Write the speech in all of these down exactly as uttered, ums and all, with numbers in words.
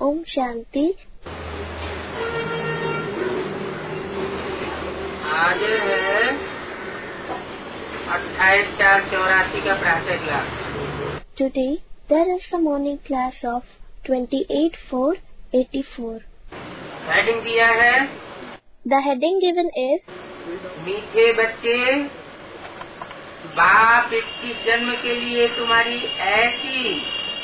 ओम शांति। आज है अट्ठाईस चार चौरासी का प्रातः class. Today there is the morning class of twenty-eight four eighty-four. Heading दिया है, The heading given is मीठे बच्चे, बाप इक्कीस जन्म के लिए तुम्हारी ऐसी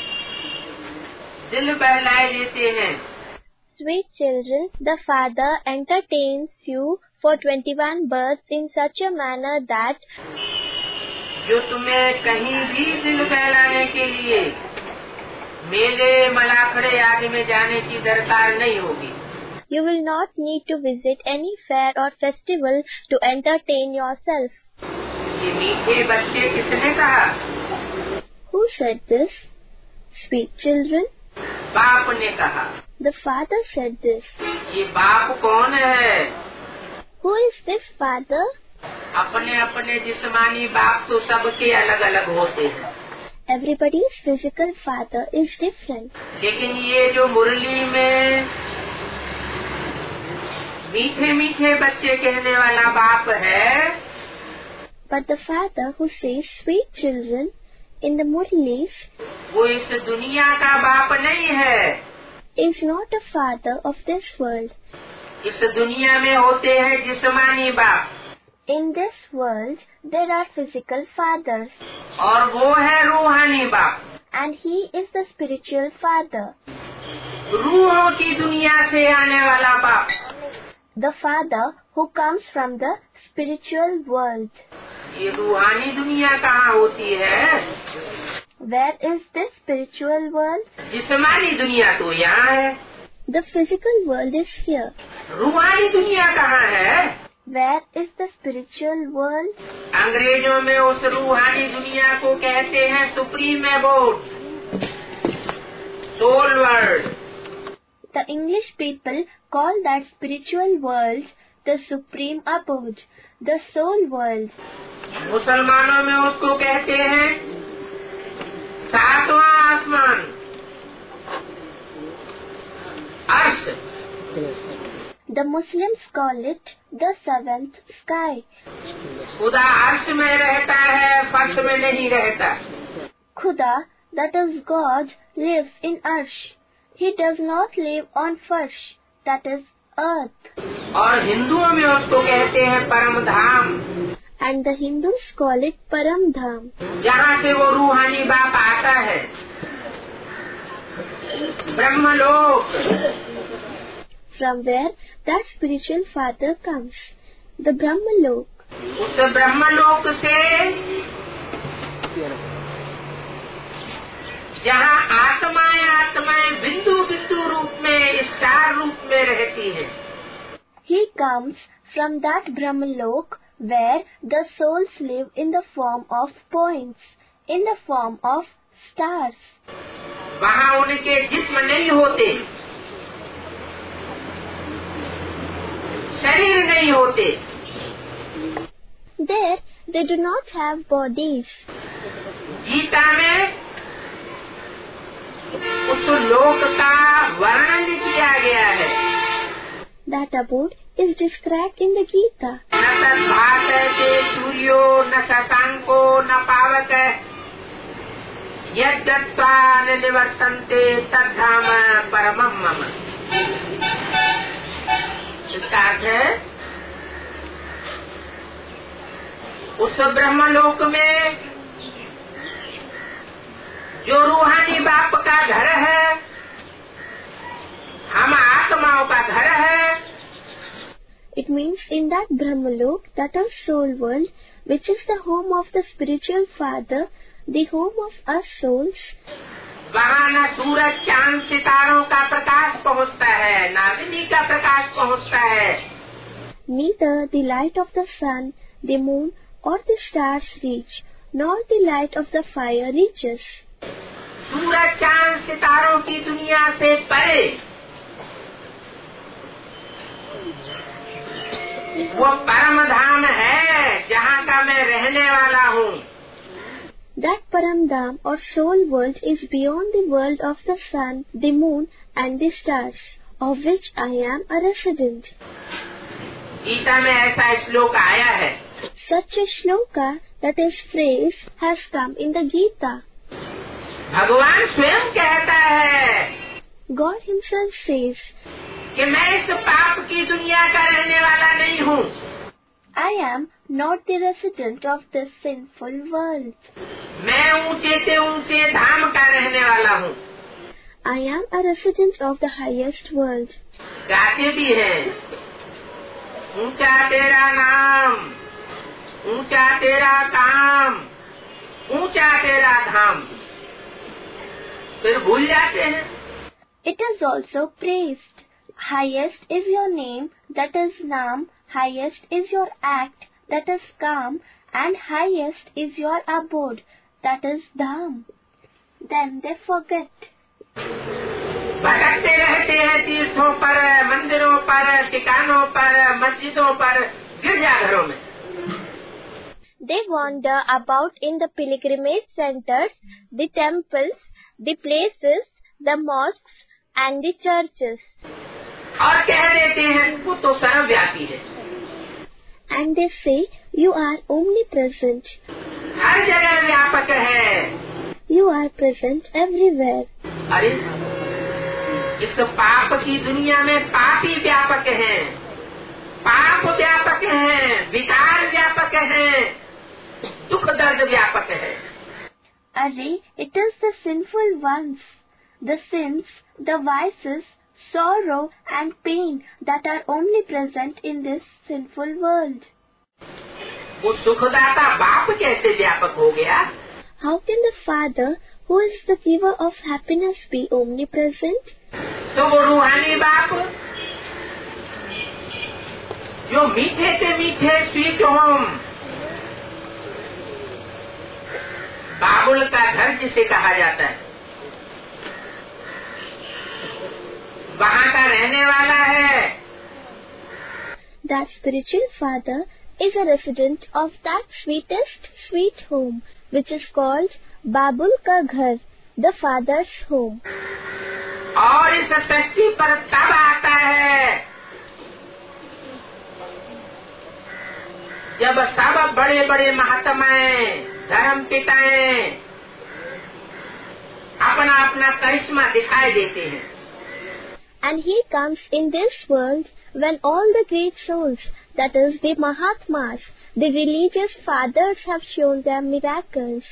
दिल बहलाए देते हैं। Sweet children, the Father entertains you for twenty-one births in such a manner that जो तुम्हें कहीं भी दिल बहलाने के लिए मेले मलाखड़े आदि में जाने की दरकार नहीं होगी। you will not need to visit any fair or festival to entertain yourself. ये मीठे बच्चे किसने कहा? Who said this? Sweet children, बाप ने कहा। the Father said this. ये बाप कौन है? Who is this Father? अपने अपने जिस्मानी बाप तो सबके अलग अलग होते हैं, Everybody's physical father is different. लेकिन ये जो मुरली में मीठे मीठे बच्चे कहने वाला बाप है, But the Father who says sweet children in the Murlis वो इस दुनिया का बाप नहीं है। is not a father of this world. इस दुनिया में होते हैं जिस्मानी बाप, In this world there are physical fathers और वो है रूहानी बाप। and he is the spiritual father. रूहों की दुनिया से आने वाला बाप। The Father who comes from the spiritual world. ये रूहानी दुनिया कहाँ होती है? Where is this spiritual world? जिस्मानी दुनिया तो यहाँ है। The physical world is here. रूहानी दुनिया कहाँ है? Where is the spiritual world? अंग्रेजों में उस रूहानी दुनिया को कहते हैं supreme abode, soul world. The English people call that spiritual world the supreme abode, the soul world. मुसलमानों में उसको कहते हैं सातवां आसमान, अर्श। The Muslims call it the seventh sky. खुदा अर्श में रहता है, फर्श में नहीं रहता। Khuda, that is God, lives in Arsh. He does not live on Farsh, that is earth. और हिंदुओं में उसको कहते हैं परम धाम, And the Hindus call it Param Dham, जहाँ से वो रूहानी बाप आता है, ब्रह्मलोक। from where that spiritual father comes, the Brahmalok. उस ब्रह्मलोक से जहाँ आत्माएं आत्माएं बिंदु बिंदु रूप में, स्टार रूप में रहती है। He comes from that Brahmalok where the souls live in the form of points, in the form of stars. वहाँ उनके जिस्म नहीं होते, शरीर नहीं होते। There they do not have bodies. Gita में उस लोक का वर्णन किया गया है। That abode is described in the Gita. न तद्भासते सूर्यो न शशांको न पावकः यद्गत्वा न निवर्तन्ते तद्धाम परमं मम। इसका अर्थ है उस ब्रह्मलोक में जो रूहानी बाप का घर है, हम आत्माओं का घर है। It means in that Brahmalok, that is soul world, which is the home of the spiritual father, the home of us souls. वहाँ न सूरज चांद सितारों का प्रकाश पहुँचता है, न अग्नि का प्रकाश पहुँचता है। Neither the light of the sun, the moon or the stars reach, nor the light of the fire reaches. सूरज चांद सितारों की दुनिया से परे वो परम धाम है जहाँ का मैं रहने वाला हूँ। That Paramdham or soul world is beyond the world of the sun, the moon and the stars, of which I am a resident. Gita में ऐसा श्लोक आया है. Such a shloka, that is phrase, has come in the Gita. भगवान स्वयं कहता है, God himself says, कि मैं इस पाप की दुनिया का रहने वाला नहीं हूँ. I am not the resident of this sinful world. मैं ऊंचे से ऊंचे धाम का रहने वाला हूँ. I am a resident of the highest world. गाते भी हैं, ऊंचा तेरा नाम, ऊंचा तेरा काम, ऊंचा तेरा धाम. फिर भूल जाते हैं. It is also praised. Highest is your name, that is Naam. Highest is your act, that is Kam. And highest is your abode, that is Dham. Then they forget. भटकते रहते हैं तीर्थों पर, मंदिरों पर, ठिकानों पर, मस्जिदों पर, गिरजाघरों में. They wander about in the pilgrimage centers, the temples, the places, the mosques and the churches. और कह देते हैं वो तो सर्वव्यापी है. And they say, you are omnipresent. हर जगह व्यापक है. You are present everywhere. अरे इस पाप की दुनिया में पापी व्यापक हैं, पाप व्यापक हैं, विकार व्यापक हैं, दुख दर्द व्यापक है. अरे it is the sinful ones, the sins, the vices, sorrow and pain that are omnipresent in this sinful world. वो सुखदाता बाप कैसे व्यापक हो गया? How can the Father, who is the giver of happiness, be omnipresent? तो वो रूहानी बाप जो मीठे से मीठे स्वीट होम, बाबुल का घर जिसे कहा जाता है, वहाँ का रहने वाला है. That spiritual Father is a resident of that sweetest sweet home, which is called Babul ka Ghar, the Father's home. और इस सृष्टि पर तब आता है जब सब बड़े बड़े महात्माएं, धर्म पिताएं अपना अपना करिश्मा दिखाई देते हैं. And he comes in this world when all the great souls, that is the Mahatmas, the religious fathers, have shown their miracles.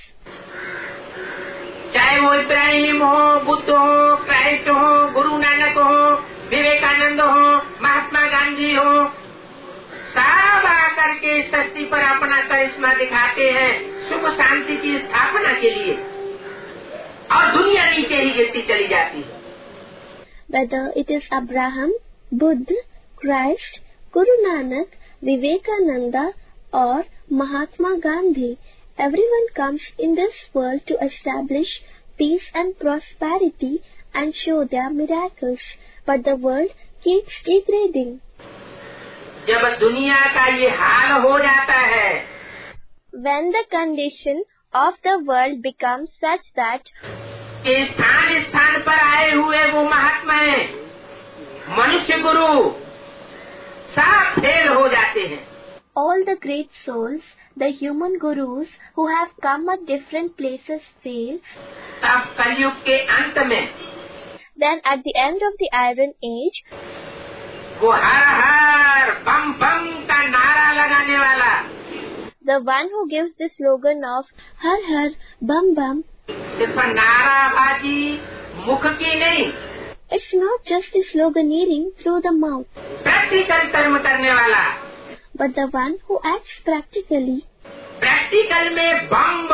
चाहे वो इब्राहिम हो, बुद्ध हो, क्राइस्ट हो, गुरु नानक हो, विवेकानंद हो, महात्मा गांधी हो, सब आकर के इस सृष्टि पर अपना करिश्मा दिखाते हैं सुख शांति की स्थापना के लिए, और दुनिया नीचे ही गिरती चली जाती है. Whether it is Abraham, Buddha, Christ, Guru Nanak, Vivekananda or Mahatma Gandhi, everyone comes in this world to establish peace and prosperity and show their miracles, but the world keeps degrading. जब दुनिया का ये हाल हो जाता है, when the condition of the world becomes such that कि स्थान स्थान पर आए हुए वो महात्माएं, मनुष्य गुरु सब फेल हो जाते हैं. all the great souls, the human gurus who have come at different places fail. तब कलयुग के अंत में Then at the end of the Iron Age, वो हर हर बम बम का नारा लगाने वाला, the one who gives the slogan of Har Har Bam Bam, सिर्फ नाराबाजी मुख की नहीं, it's not just the sloganeering through the mouth, practical कर्म करने वाला, but the one who acts practically. Practical में बम्ब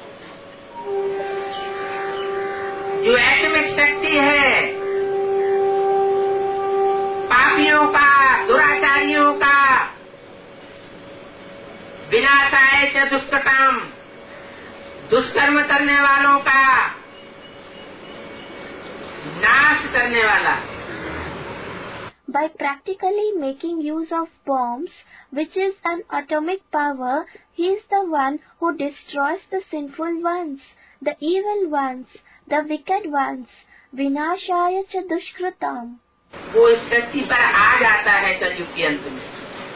जो एटॉमिक शक्ति है, पापियों का, दुराचारियों का, विनाशाय च दुष्कृताम, दुष्कर्म करने वालों का नाश करने वाला. By practically making use of bombs, which is an atomic power, he is the one who destroys the sinful ones, the evil ones, the wicked ones. Vinashaya cha dushkritam. वो इस सृष्टि पर आ जाता है कलयुग के अंत में.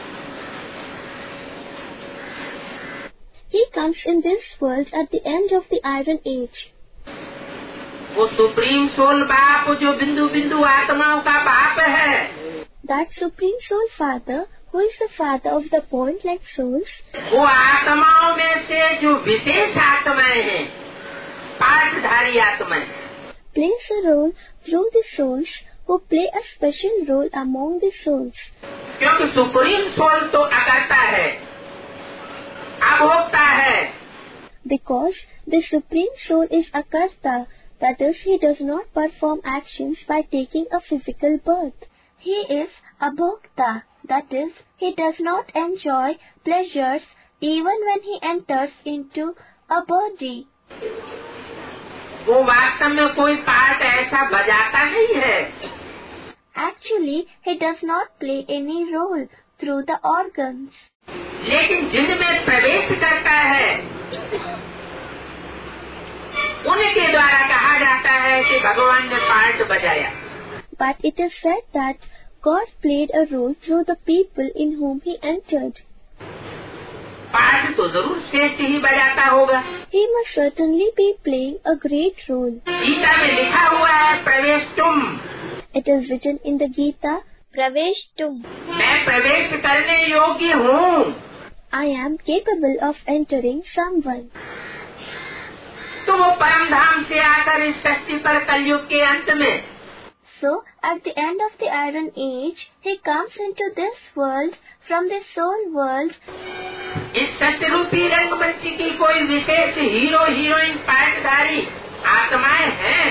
He comes in this world at the end of the Iron Age. वो सुप्रीम सोल बाप जो बिंदु बिंदु आत्माओं का बाप है. That Supreme Soul Father, who is the Father of the point-like souls, वो आत्माओं में से जो विशेष आत्माएं हैं, पाठधारी आत्माएं, plays a role through the souls who play a special role among the souls. क्योंकि सुप्रीम सोल तो अकर्ता है, अभोक्ता है. Because the Supreme Soul is Akarta, that is, he does not perform actions by taking a physical birth. He is Abhokta, that is, he does not enjoy pleasures even when he enters into a body. वो वास्तव में कोई part ऐसा बजाता नहीं है. Actually, he does not play any role through the organs. लेकिन जिनमें प्रवेश करता है, उनके द्वारा कहा जाता है कि भगवान ने पार्ट बजाया. But it is said that God played a role through the people in whom he entered. Part तो जरूर श्रेष्ठ ही बजाता होगा. He must certainly be playing a great role. Gita में लिखा हुआ है प्रवेश तुम. It is written in the Gita, Pravesh tum. मैं प्रवेश करने योग्य हूँ. I am capable of entering someone. तो वो परम धाम से आकर इस सृष्टि पर कलयुग के अंत में, So, at the end of the Iron Age, he comes into this world from the soul world. इस सत्य रूपी रंगमंच की कोई विशेष हीरो हीरोइन पाठधारी आत्माएं हैं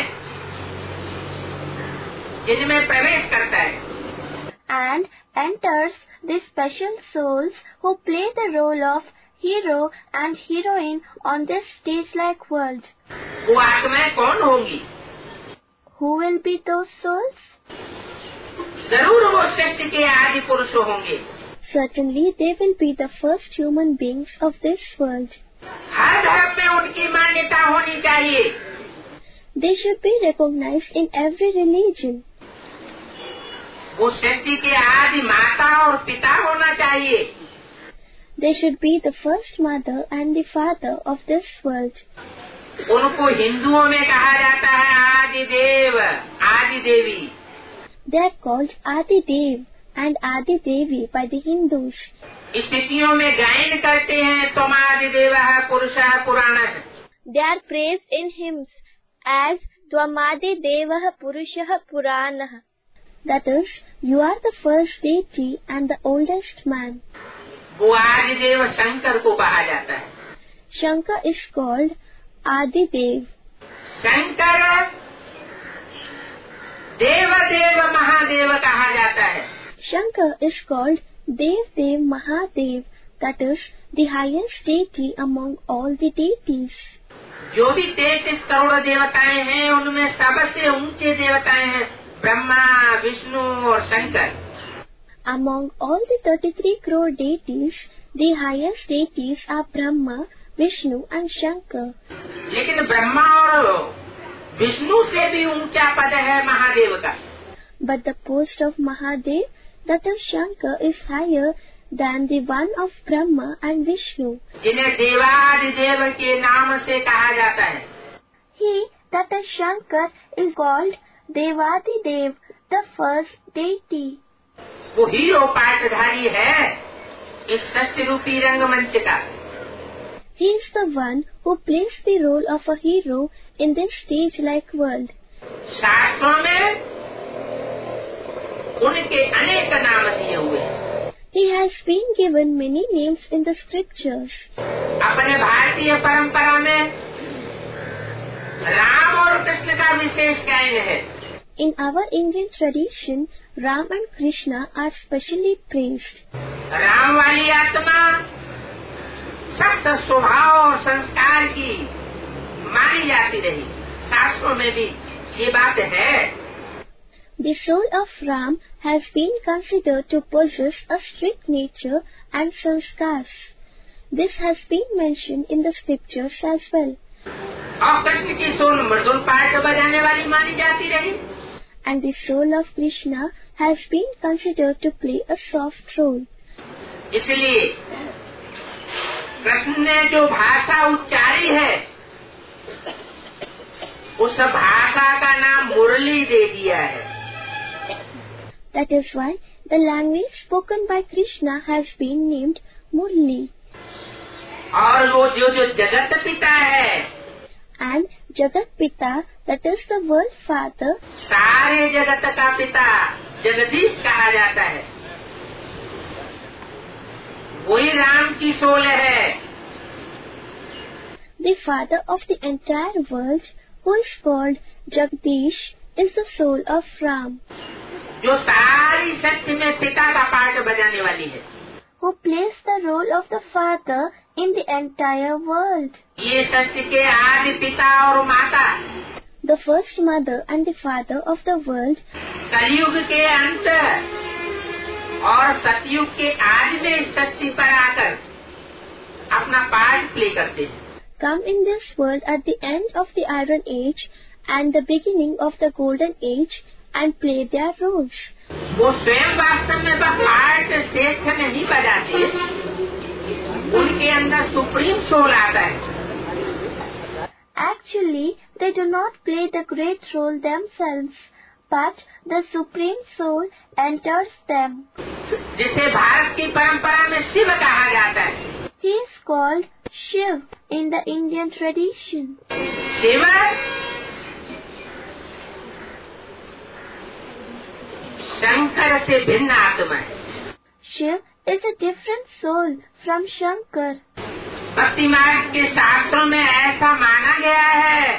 जिनमें प्रवेश करता है. And enters the special souls who play the role of hero and heroine on this stage-like world. वो आत्माएं कौन होंगी? Who will be those souls? जरूर वो सृष्टि के आदि पुरुष होंगे. Certainly, they will be the first human beings of this world. हर धर्म में उनकी मान्यता होनी चाहिए. They should be recognized in every religion. वो सृष्टि के आदि माता और पिता होना चाहिए. They should be the first mother and the father of this world. उनको हिंदुओं में कहा जाता है आदि देव, आदि देवी. They are called Adi Dev and Adi Devi by the Hindus. स्थितियों में गायन करते हैं तुम आदि देव पुरुषः पुराणः. They are praised in hymns as Twamadi Devah Purushah Puranah. That is, you are the first deity and the oldest man. वो आदि देव शंकर को कहा जाता है. Shankar is called Adi Dev. Shankar देव देव महादेव कहा जाता है. Shankar is called Dev Dev Mahadev, that is, the highest deity among all the deities. जो भी तैतीस करोड़ देवताएं हैं उनमें सबसे ऊंचे देवताएं हैं ब्रह्मा, विष्णु और Shankar. Among all the thirty-three crore deities, the highest deities are Brahma, Vishnu and Shankar. लेकिन ब्रह्मा और विष्णु से भी ऊंचा पद है महादेव का. But the post of Mahadev, that is Shankar, is higher than the one of Brahma and Vishnu. जिन्हें देवादिदेव के नाम से कहा जाता है. He, that is Shankar, is called Devadidev, the first deity. वो हीरो पाठधारी है इस सृष्टि रूपी रंगमंच का. He is the one who plays the role of a hero in this stage-like world. शास्त्रों में उनके अनेक नाम दिए हुए हैं. He has been given many names in the scriptures. अपने भारतीय परंपरा में राम और कृष्ण का विशेष गायन है. In our Indian tradition, Ram and Krishna are specially praised. Ram वाली आत्मा सख्त स्वभाव और संस्कार की मानी जाती रही. शास्त्रों में भी ये बात है. The soul of Ram has been considered to possess a strict nature and sanskars. This has been mentioned in the scriptures as well. और कृष्ण की सोल मृदुल पाठ बजाने वाली मानी जाती रही. And the soul of Krishna has been considered to play a soft role. इसलिए कृष्ण ने जो भाषा उच्चारी है उस भाषा का नाम मुरली दे दिया है. That is why the language spoken by Krishna has been named Murli. और वो जो जो जगत पिता है, and Jagat Pita, that is the world father, सारे जगत का पिता जगदीश कहा जाता है. वही राम की सोल है. The father of the entire world, who is called Jagdish, is the soul of Ram. जो सारी सृष्टि में पिता का पाठ बजाने वाली है. Who plays the role of the father in the entire world. ये सृष्टि के आदि पिता और माता, the first mother and the father of the world, कलयुग के अंत और सतयुग के आदि में इस सृष्टि पर आकर अपना पार्ट प्ले करते हैं. come in this world at the end of the Iron Age and the beginning of the Golden Age and play their roles. वो स्वयं वास्तव में पार्ट श्रेष्ठ नहीं बजाते. उनके अंदर सुप्रीम सोल आता है. Actually, they do not play the great role themselves, but the Supreme Soul enters them. जिसे भारत की परंपरा में शिव कहा जाता है. He is called Shiv in the Indian tradition. Shiv Shankar से भिन्न आत्मा है. Shiv is a different soul from Shankar. भक्ति मार्ग के शास्त्रों में ऐसा माना गया है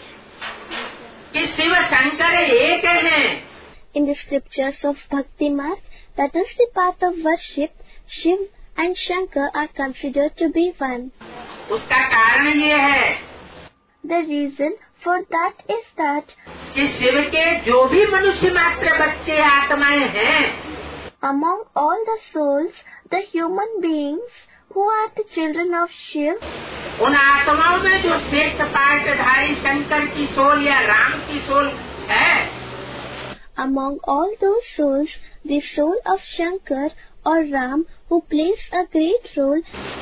कि शिव शंकर एक हैं. In the scriptures of Bhakti Marg, that is the path of worship, Shiv and Shankar are considered to be one. उसका कारण ये है, The reason for that is that कि शिव के जो भी मनुष्य मात्र बच्चे आत्माएं हैं, among all the souls, the human beings who are the children of Shiv, उन आत्माओं में जो श्रेष्ठ पाठधारी शंकर की सोल या राम की सोल है, among all those souls, the soul of Shankar or Ram who plays a great role,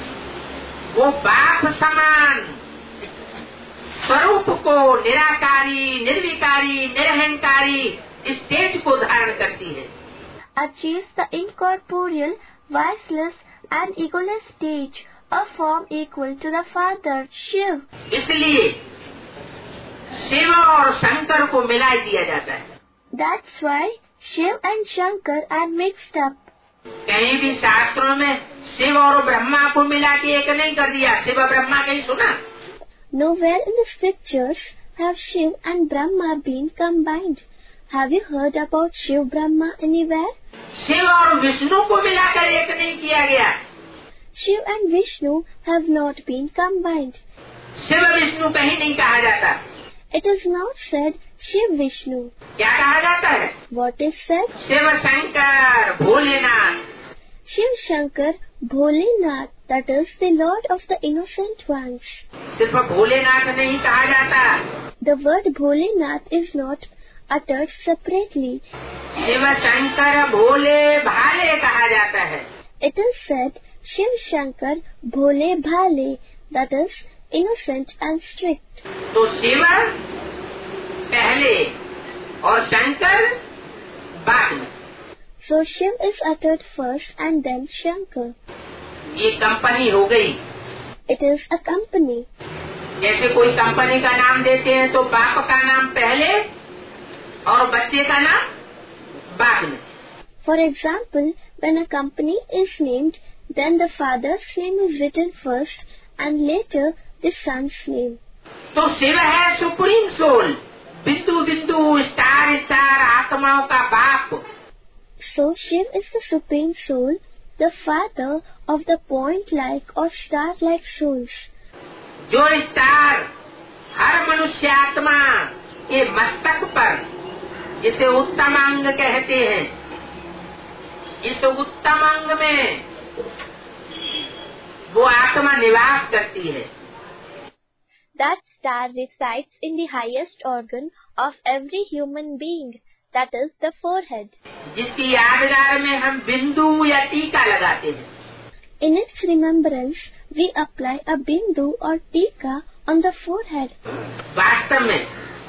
वो बाप समान स्वरूप को निराकारी, निर्विकारी, निरहंकारी स्टेज को धारण करती है. achieves the incorporeal, voiceless and egoless stage, a form equal to the Father, Shiv. इसलिए शिव और शंकर को मिला दिया जाता है. That's why Shiv and Shankar are mixed up. कहीं भी शास्त्रों में शिव और ब्रह्मा को मिला के एक नहीं कर दिया. शिव ब्रह्मा कहीं सुना? Nowhere in the scriptures have Shiv and Brahma been combined. Have you heard about Shiv Brahma anywhere? Shiv और विष्णु को मिलाकर एक नहीं किया गया. Shiv and Vishnu have not been combined. Shiv Vishnu कहीं नहीं कहा जाता. It is not said Shiv Vishnu. क्या कहा जाता है? What is said? Shiv Shankar Bholenath. Shiv Shankar Bholenath, that is the Lord of the innocent ones. सिर्फ भोलेनाथ नहीं कहा जाता. The word Bholenath is not uttered separately. Shiv Shankar भोले भाले कहा जाता है. It is said Shiv Shankar Bhole Bhale, that is innocent and strict. तो शिव पहले और शंकर बाद में. So Shiv is uttered first and then Shankar. ये कंपनी हो गई. It is a company. जैसे कोई कंपनी का नाम देते हैं तो बाप का नाम पहले और बच्चे का नाम बाद में. For example, when a company is named, then the father's name is written first and later the son's name. तो शिव है सुप्रीम सोल, बिंदु बिंदु स्टार स्टार आत्माओं का बाप. So Shiv is the supreme soul, the father of the point-like or star-like souls. जो star हर मनुष्य आत्मा के मस्तक पर इसे उत्तम अंग कहते हैं। इस उत्तम अंग में वो आत्मा निवास करती है। That star resides in the highest organ of every human being, that is the forehead. जिसकी यादगार में हम बिंदु या टीका लगाते हैं। In its remembrance, we apply a bindu or tika on the forehead. वास्तव में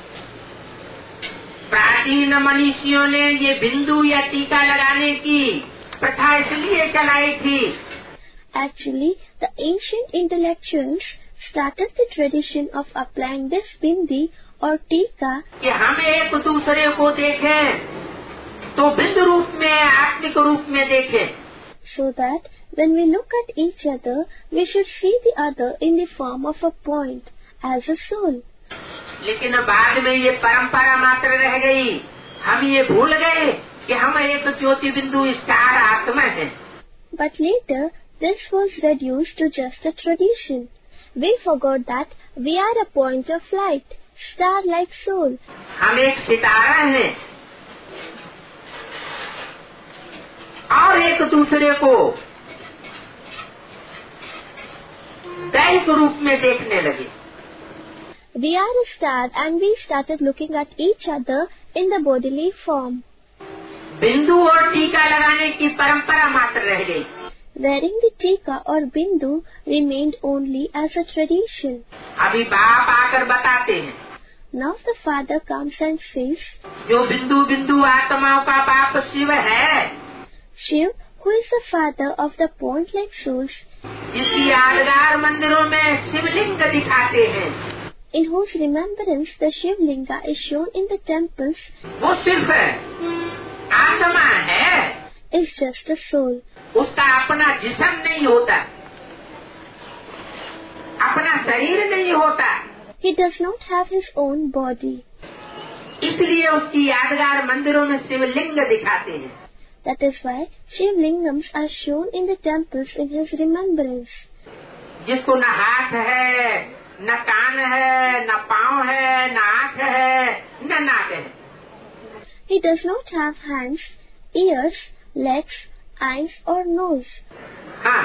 प्राचीन मनीषियों ने ये बिंदु या टीका लगाने की प्रथा इसलिए चलाई थी। Actually, the ancient intellectuals started the tradition of applying this bindi or tika कि हम एक दूसरे को देखें तो बिंदु रूप में, आत्मिक रूप में देखें। So that when we look at each other, we should see the other in the form of a point, as a soul. लेकिन बाद में ये परंपरा मात्र रह गई। हम ये भूल गए कि हम एक ज्योति बिंदु स्टार आत्मा है। But later, this was reduced to just a tradition. We forgot that we are a point of light, star-like soul. हम एक सितारा हैं और एक दूसरे को दैहिक रूप में देखने लगे। We are a star and we started looking at each other in the bodily form. बिंदु और टीका लगाने की परंपरा मात्र रह गई। Wearing the tika or bindu remained only as a tradition. अभी बाप आकर बताते हैं। Now the father comes and says, जो बिंदु बिंदु आत्माओं का बाप शिव है, Shiv, who is the father of the point-like souls, जिसकी यादगार मंदिरों में शिवलिंग दिखाते हैं, in whose remembrance the Shiv Linga is shown in the temples, वो सिर्फ आत्मा है, is just a soul. उसका अपना जिस्म नहीं होता, अपना शरीर नहीं होता। He does not have his own body. इसलिए उसकी यादगार मंदिरों में शिवलिंग दिखाते हैं। That is why Shiv Lingams are shown in the temples in his remembrance. जिसको न हाथ है, न कान है, न पाँव है, न आँख है, न नाक है। He does not have hands, ears, legs, eyes or nose. हाँ,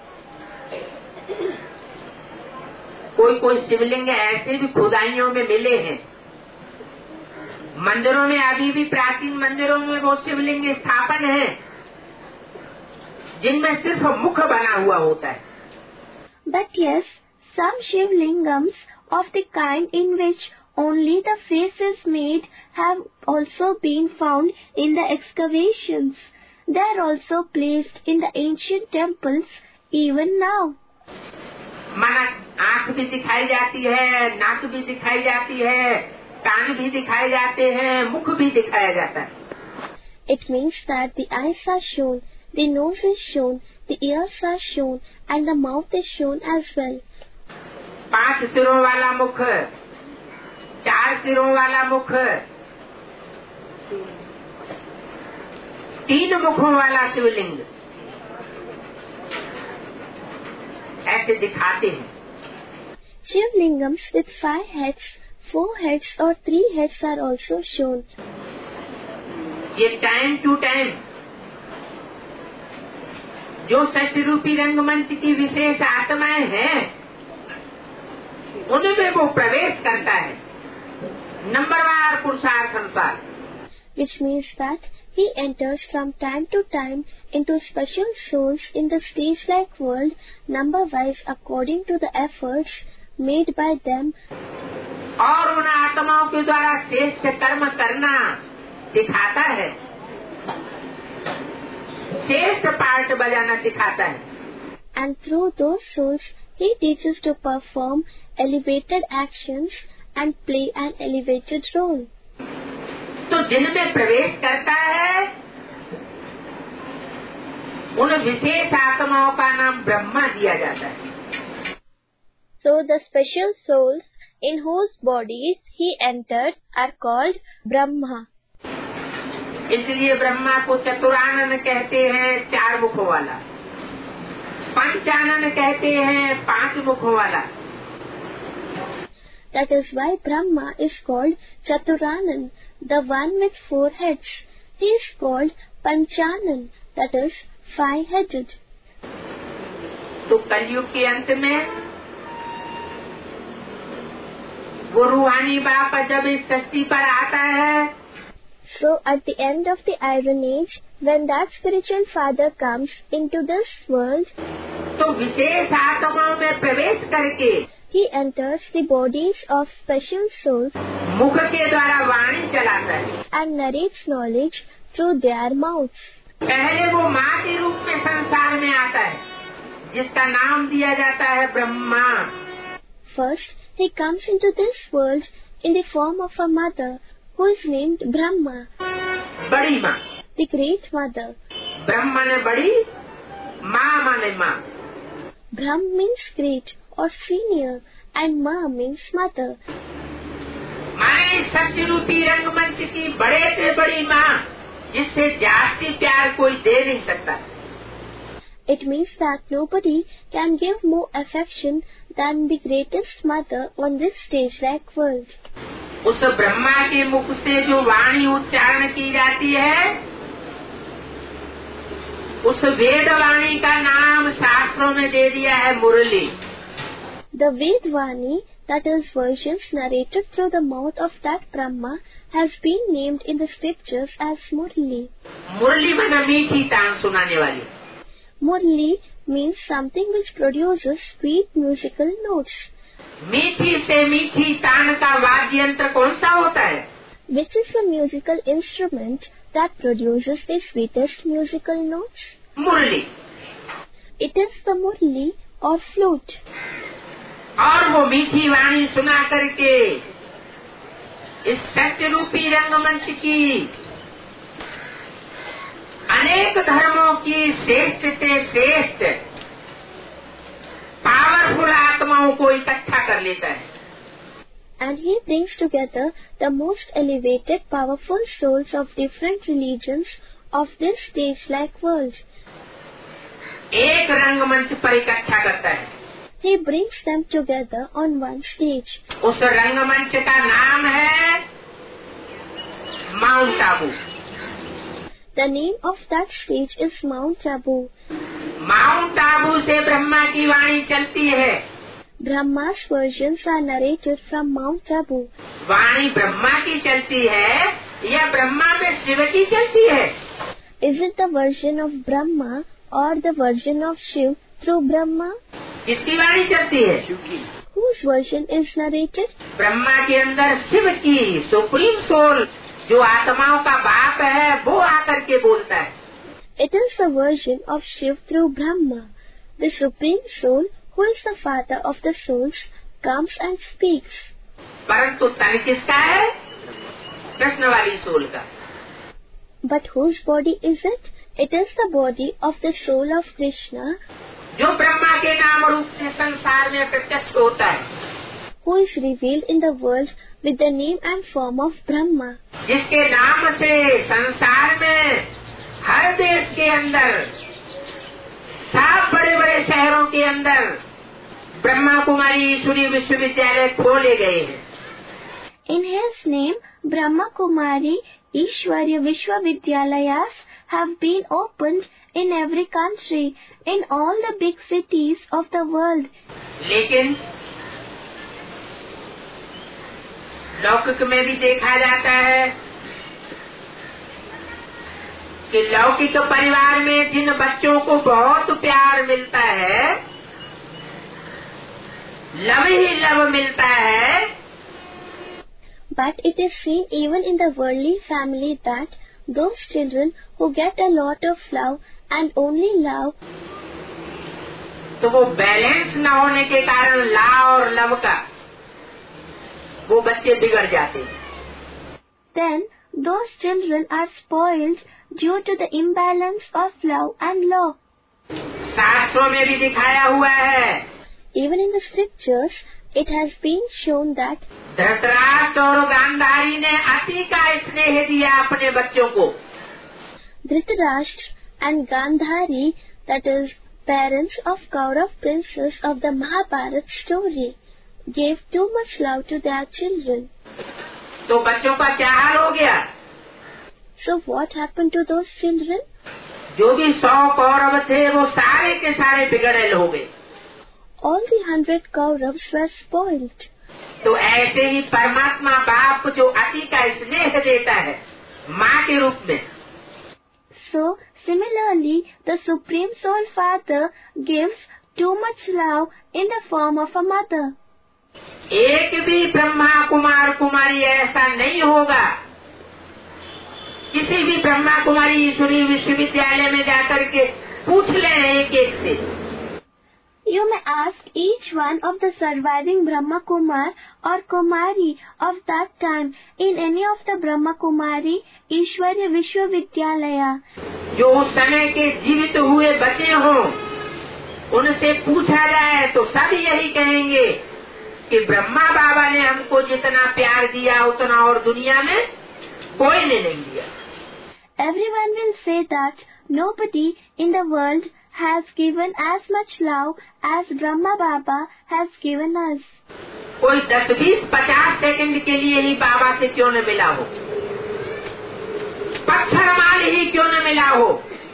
कोई कोई शिवलिंग ऐसे भी खुदाइयों में मिले हैं। मंदिरों में अभी भी प्राचीन मंदिरों में वो शिवलिंग स्थापन है जिनमें सिर्फ मुख बना हुआ होता है। But yes, some Shiv Lingams of the kind in which only the face is made have also been found in the excavations. They are also placed in the ancient temples even now. माना आँख भी दिखाई जाती है, नाक भी दिखाई जाती है, कान भी दिखाए जाते हैं, मुख भी दिखाया जाता है। It means that the eyes are shown, the nose is shown, the ears are shown, and the mouth is shown as well. पांच सिरों वाला मुख, चार सिरों वाला मुख, तीन मुखों वाला शिवलिंग ऐसे दिखाते हैं। Shiv Lingams with five heads, four heads or three heads are also shown. ये टाइम टू टाइम जो सत्य रूपी रंगमंच की विशेष आत्माएं हैं उनमें वो प्रवेश करता है नंबरवार पुरुषार्थ अनुसार। Which means that he enters from time to time into special souls in the stage-like world, number-wise according to the efforts made by them, और उन आत्माओं के द्वारा श्रेष्ठ कर्म करना सिखाता है, श्रेष्ठ पार्ट बजाना सिखाता है। And through those souls, he teaches to perform elevated actions and play an elevated role. तो जिनमें प्रवेश करता है उन विशेष आत्माओं का नाम ब्रह्मा दिया जाता है। So the special souls in whose bodies he enters are called Brahma. इसलिए ब्रह्मा को चतुरानन कहते हैं, चार मुखों वाला। पंचानन कहते हैं, पांच मुखों वाला। That is why Brahma is called Chaturanan, the one with four heads. He is called Panchanan, that is five-headed. तो कलयुग के अंत में वो रूहानी बाप जब इस सृष्टि पर आता है, So at the end of the Iron Age, when that spiritual father comes into this world, तो विशेष आत्माओं में प्रवेश करके he enters the bodies of special souls मुख के द्वारा वाणी चलाता है and narrates knowledge through their mouths. पहले वो माँ के रूप में संसार में आता है, जिसका नाम दिया जाता है Brahma. First, he comes into this world in the form of a mother who is named Brahma, बड़ी माँ. the great mother. ब्रह्मा ने बड़ी, माँ माने माँ. Brahm means great or senior and Ma means mother. माने सत्य रूपी रंगमंच की बड़े से बड़ी माँ, जिससे जास्ती प्यार कोई दे नहीं सकता. It means that nobody can give more affection than the greatest mother on this stage-like world. उस ब्रह्मा के मुख से जो वाणी उच्चारण की जाती है, उस वेद वाणी का नाम शास्त्रों में दे दिया है मुरली. The Vedvani, that is versions narrated through the mouth of that Brahma, has been named in the scriptures as Murli. मुरली माने मीठी तान सुनाने वाली. Murli means something which produces sweet musical notes. मीठी से मीठी तान का वाद्य यंत्र कौन सा होता है? Which is the musical instrument that produces the sweetest musical notes? Murali. It is the Murli or flute. और वो मीठी वाणी सुना करके इस सत्य रूपी रंगमंच की अनेक धर्मों की श्रेष्ठ से श्रेष्ठ पावरफुल आत्माओं को इकट्ठा कर लेता है. And he brings together the most elevated, powerful souls of different religions of this stage-like world. एक रंगमंच पर इकट्ठा करता है. He brings them together on one stage. उस रंगमंच का नाम है Mount Abu. The name of that stage is Mount Abu. Mount Abu से ब्रह्मा की वाणी चलती है. Brahma's versions are narrated from Mount Abu. वाणी ब्रह्मा की चलती है या ब्रह्मा में शिव की चलती है? Is it the version of Brahma or the version of Shiv through Brahma? किसकी वाणी चलती है? Whose version is narrated? Brahma के अंदर शिव की सुप्रीम सोल जो आत्माओं का बाप है वो आकर के बोलता है. It is the version of Shiv through Brahma. The Supreme Soul, who is the father of the souls, comes and speaks. परंतु तन किसका है? कृष्ण वाली सोल का. But whose body is it? It is the body of the soul of Krishna, जो ब्रह्मा के नाम रूप से संसार में प्रत्यक्ष होता है. who is revealed in the world with the name and form of Brahma. जिसके नाम से संसार में हर देश के अंदर, सब बड़े बड़े शहरों के अंदर ब्रह्मा कुमारी ईश्वरीय विश्वविद्यालय खोले गए हैं. In his name, Brahma Kumari Ishwarya Vishwavidyalayas have been opened in every country, in all the big cities of the world. लेकिन लौकिक में भी देखा जाता है कि लौकिक परिवार में जिन बच्चों को बहुत प्यार मिलता है, लव ही लव मिलता है. But it is seen even in the worldly family that those children who get a lot of love and only love, तो वो बैलेंस न होने के कारण ला और लव का वो बच्चे बिगड़ जाते हैं. then those children are spoiled due to the imbalance of love and law. शास्त्रों में भी दिखाया हुआ है. Even in the scriptures, it has been shown that Dhritarashtra और गांधारी ने अति का स्नेह दिया अपने बच्चों को. Dhritarashtra and Gandhari, that is, parents of Kaurav princes of the Mahabharata story, gave too much love to their children. तो बच्चों का क्या हाल हो गया? So what happened to those children? जो भी सौ कौरव थे वो सारे के सारे बिगड़ेल हो गए. All the hundred Kauravas were spoiled. तो ऐसे ही परमात्मा बाप जो अति का स्नेह देता है माँ के रूप में. So similarly, the Supreme Soul Father gives too much love in the form of a mother. एक भी ब्रह्मा कुमार कुमारी ऐसा नहीं होगा. किसी भी ब्रह्मा कुमारी ईश्वरी विश्वविद्यालय में जाकर के पूछ ले एक एक से. You may ask each one of the surviving Brahma Kumar or Kumari of that time in any of the Brahma Kumari Ishwarya Vishwavidyalaya. जो उस समय के जीवित हुए बचे हों, उनसे पूछा जाए तो सब यही कहेंगे कि ब्रह्मा बाबा ने हमको जितना प्यार दिया उतना और दुनिया में कोई ने नहीं दिया. Everyone will say that nobody in the world has given as much love as Brahma Baba has given us. कोई दस बीस पचास सेकंड के लिए ही बाबा से क्यों न मिला हो, पत्थर माल ही क्यों न मिला हो.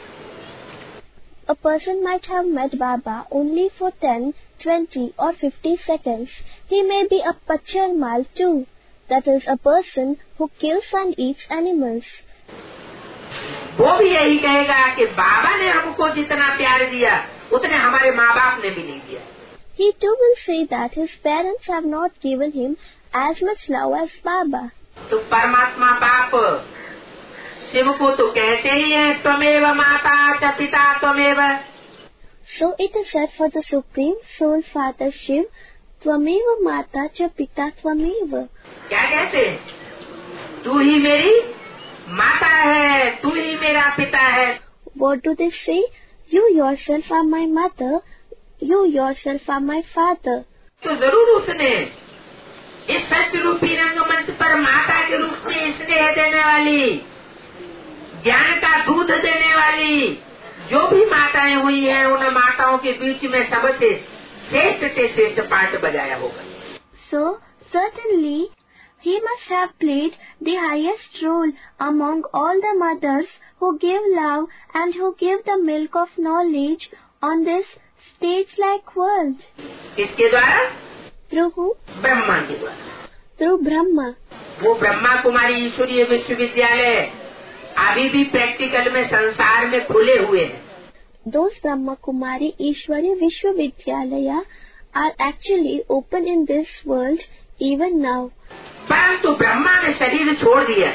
A person might have met Baba only for ten, twenty or fifty seconds. He may be a Pachar Mal too. That is a person who kills and eats animals. वो भी यही कहेगा कि बाबा ने हमको जितना प्यार दिया उतने हमारे माँ बाप ने भी नहीं दिया. He too will say that his parents have not given him as much love as Baba. तो परमात्मा बाप शिव को तो कहते ही हैं त्वमेव माता च पिता त्वमेव. So it is said for the Supreme Soul Father Shiv, Tvameva Mata cha Pita Tvameva. क्या कहते हैं? तू ही मेरी माता है, तू ही मेरा पिता है. What do they say? You yourself are my mother, you yourself are my father. तो जरूर उसने इस सत्य रूपी रंगमंच पर माता के रूप में स्नेह देने वाली, ज्ञान का दूध देने वाली जो भी माताएं हुई हैं, उन माताओं के बीच में सबसे श्रेष्ठ से श्रेष्ठ पाठ बजाया होगा. So certainly he must have played the highest role among all the mothers who give love and who give the milk of knowledge on this stage-like world. किसके द्वारा? Through who? ब्रह्मा के द्वारा. Through Brahma. वो ब्रह्मा कुमारी ईश्वरीय विश्वविद्यालय अभी भी practical में संसार में खुले हुए हैं. Those Brahma Kumari Ishwarya Vishwavidyalaya are actually open in this world even now. परंतु ब्रह्मा ने शरीर छोड़ दिया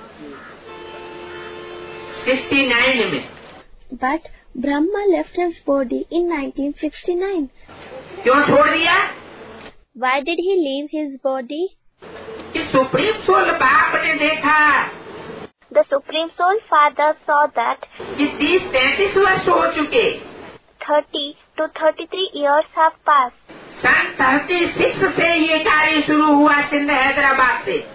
सिक्सटी नाइन में. But Brahma left his body in nineteen sixty-nine. क्यों छोड़ दिया? Why did he leave his body? कि सुप्रीम सोल बाप ने देखा, The Supreme Soul Father saw that कि तीस तैंतीस वर्ष हो चुके, thirty to thirty-three years have passed. सन थर्टी सिक्स से ये कार्य शुरू हुआ सिंध हैदराबाद से,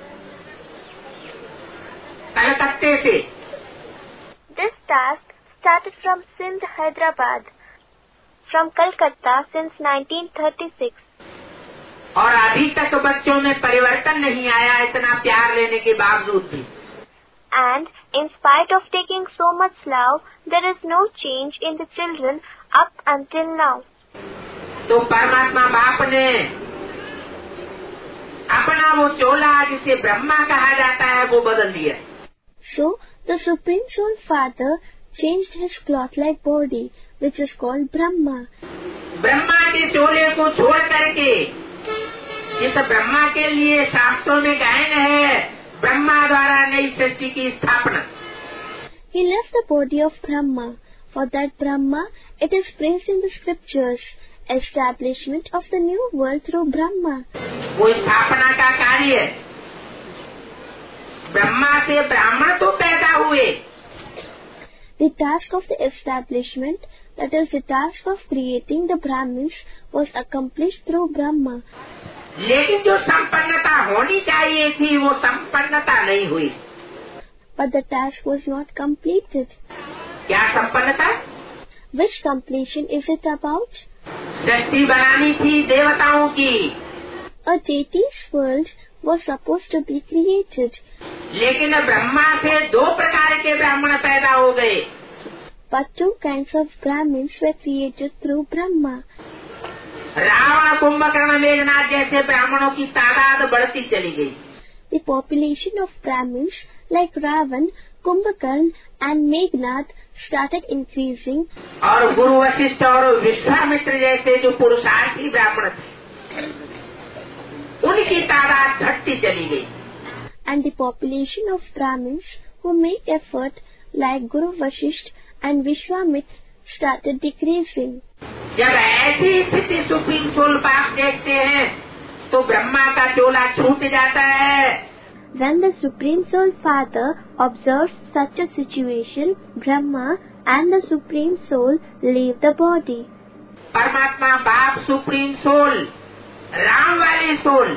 कलकत्ते से. This task started from Sindh, Hyderabad, from Calcutta since nineteen thirty-six. और अभी तक बच्चों में परिवर्तन नहीं आया इतना प्यार लेने के बावजूद भी. And in spite of taking so much love, there is no change in the children up until now. तो परमात्मा बाप ने अपना वो चोला जिसे ब्रह्मा कहा जाता है वो बदल दिया. So the Supreme Soul Father changed his cloth-like body, which is called Brahma. Brahma के चोले को छोड़ करके जिस ब्रह्मा के लिए शास्त्रों में गायन है, ब्रह्मा द्वारा नई सृष्टि की स्थापना. He left the body of Brahma. For that Brahma, it is praised in the scriptures, establishment of the new world through Brahma. वो स्थापना का कार्य ब्रह्मा से ब्राह्मण तो पैदा हुए. The task of the establishment, that is the task of creating the Brahmins, was accomplished through Brahma. लेकिन जो संपन्नता होनी चाहिए थी वो संपन्नता नहीं हुई. But the task was not completed. क्या संपन्नता? Which completion is it about? सृष्टि बनानी थी देवताओं की. a deity's world was supposed to be created. लेकिन ब्रह्मा से दो प्रकार के ब्राह्मण पैदा हो गए. But two kinds of Brahmins were created through Brahma. Ravan, Kumbhakarna, Meghnad जैसे ब्राह्मणों की तादाद बढ़ती चली गई. The population of Brahmins like Ravan, Kumbhakarna and Meghnad started increasing. और गुरु वशिष्ठ और विश्वामित्र जैसे जो पुरुषार्थी ब्राह्मण थे, उनकी तादाद घटती चली गई. And the population of Brahmins who made effort like Guru Vasishtha and Vishwamitra started decreasing. जब ऐसी स्थिति सुप्रीम सोल बाप देखते हैं तो ब्रह्मा का चोला छूट जाता है. When the Supreme Soul Father observes such a situation, Brahma and the Supreme Soul leave the body. परमात्मा बाप सुप्रीम सोल, राम वाली सोल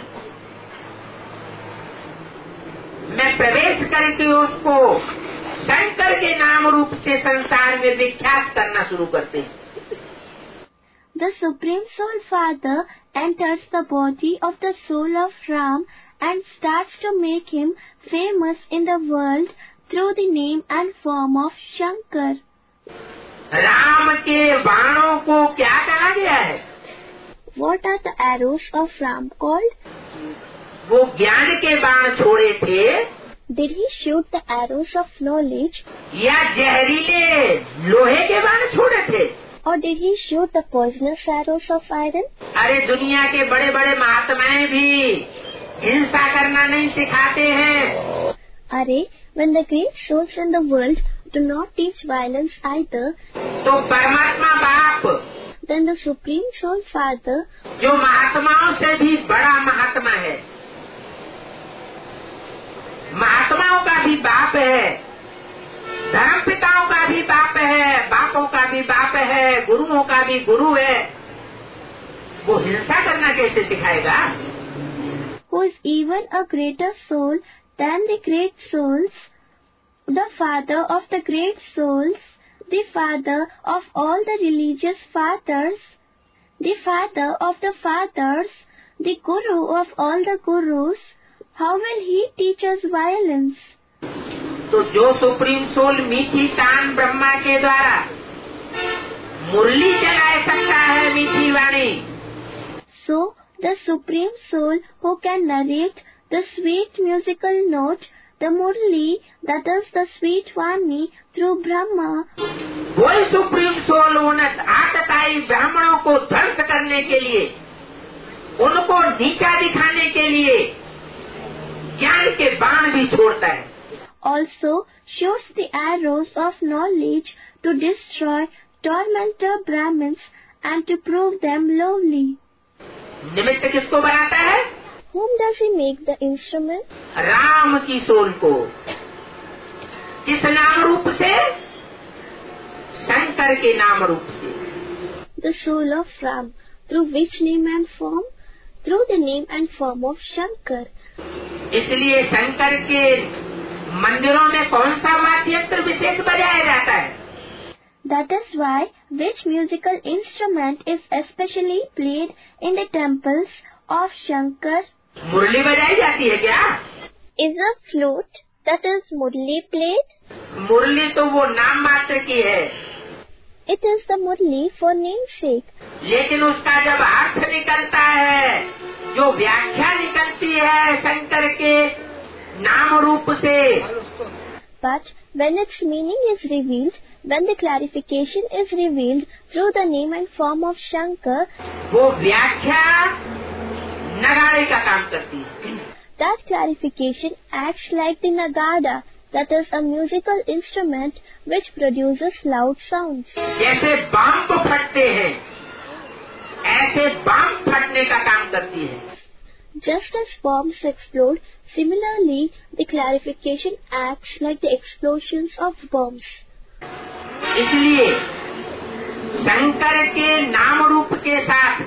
में प्रवेश करके उसको शंकर के नाम रूप से संसार में विख्यात करना शुरू करते हैं. The Supreme Soul Father enters the body of the soul of Ram and starts to make him famous in the world through the name and form of Shankar. Ram के बाणों को क्या कहा गया है? What are the arrows of Ram called? वो ज्ञान के बाण छोड़े थे. Did he shoot the arrows of knowledge? या जहरीले लोहे के बाण छोड़े थे? Or did he shoot the poisonous arrows of iron? अरे दुनिया के बड़े बड़े महात्माएं भी हिंसा करना नहीं सिखाते हैं. अरे, when the great souls in the world do not teach violence either, तो परमात्मा बाप, then the Supreme Soul Father, जो महात्माओं से भी बड़ा महात्मा है, महात्माओं का भी बाप है, धर्म पिताओं का भी बाप है, बापों का भी बाप है, गुरुओं का भी गुरु है, वो हिंसा करना कैसे सिखाएगा? who is even a greater soul than the great souls, the father of the great souls, the father of all the religious fathers, the father of the fathers, the guru of all the gurus, how will he teach us violence? तो जो supreme soul मीठी तान ब्रह्मा के द्वारा मुरली चला सकता है, मीठी वाणी, So the Supreme Soul who can narrate the sweet musical note, the Murli, that is the sweet Vani through Brahma, वही सुप्रीम सोल उन आतताई ब्राह्मणों को ध्वंस करने के लिए, उनको नीचा दिखाने के लिए ज्ञान के बाण भी छोड़ता है. also shoots the arrows of knowledge to destroy tormentor Brahmins and to prove them lowly. निमित्त किसको बनाता है? Whom does he make the instrument? Ram की सोल को. किस नाम रूप से? शंकर के नाम रूप से. The soul of Ram. Through which name and form? Through the name and form of Shankar. इसलिए शंकर के मंदिरों में कौन सा वाद्य यंत्र विशेष बजाया जाता है? That is why which musical instrument is especially played in the temples of Shankar? मुरली बजाई जाती है क्या? Is a flute, that is Murli, played? मुरली तो वो नाम मात्र की है. It is the Murli for namesake. लेकिन उसका जब अर्थ निकलता है, जो व्याख्या निकलती है शंकर के नाम रूप से, But when its meaning is revealed, when the clarification is revealed through the name and form of Shankar, वो व्याख्या नगाड़े का काम करती है. that clarification acts like the Nagada, that is a musical instrument which produces loud sounds. जैसे बम फटते हैं, ऐसे बम फटने का काम करती है. Just as bombs explode, similarly the clarification acts like the explosions of bombs. इसलिए शंकर के नाम रूप के साथ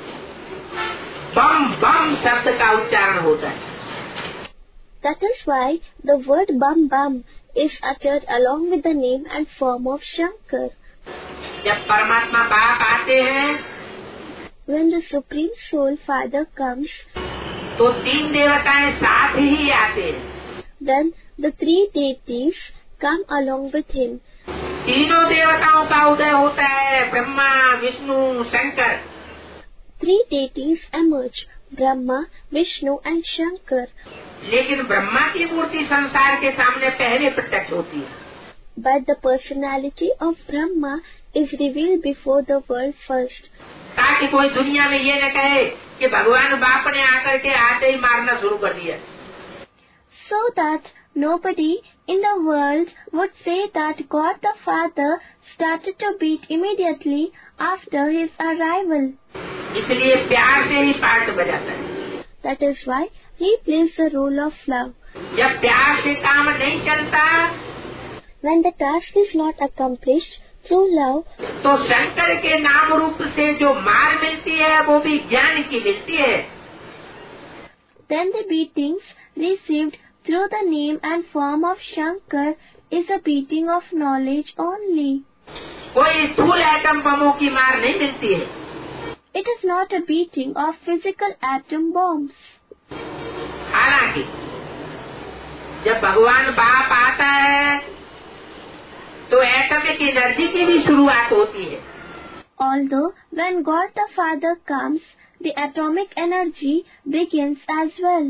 बम बम शब्द का उच्चारण होता है. That is why the word Bam Bam is uttered along with the name and form of Shankar. जब परमात्मा बाप आते हैं, When the Supreme Soul Father comes, तो तीन देवताएं साथ ही आते हैं। Then the three deities come along with him. तीनों देवताओं का उदय होता है, Brahma, Vishnu, Shankar. Three deities emerge, Brahma, Vishnu and Shankar. लेकिन ब्रह्मा की मूर्ति संसार के सामने पहले प्रत्यक्ष होती है। But the personality of Brahma is revealed before the world first. ताकि कोई दुनिया में ये न कहे कि भगवान बाप ने आकर के आते ही मारना शुरू कर दिया। So that nobody in the world would say that God the Father started to beat immediately after his arrival. इसलिए प्यार से ही पार्ट बजाता है। That is why he plays the role of love. जब प्यार से काम नहीं चलता, when the task is not accomplished through love, तो शंकर के नाम रूप से जो मार मिलती है वो भी ज्ञान की मिलती है। Then the beatings received through the name and form of Shankar is a beating of knowledge only. कोई स्थूल एटम बमों की मार नहीं मिलती है। It is not a beating of physical atom bombs. हालांकि जब भगवान बाप आता है तो एटॉमिक एनर्जी की भी शुरुआत होती है। Although when God the Father comes, the atomic energy begins as well.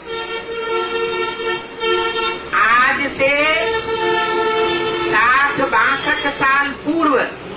आज से साठ बासठ साल पूर्व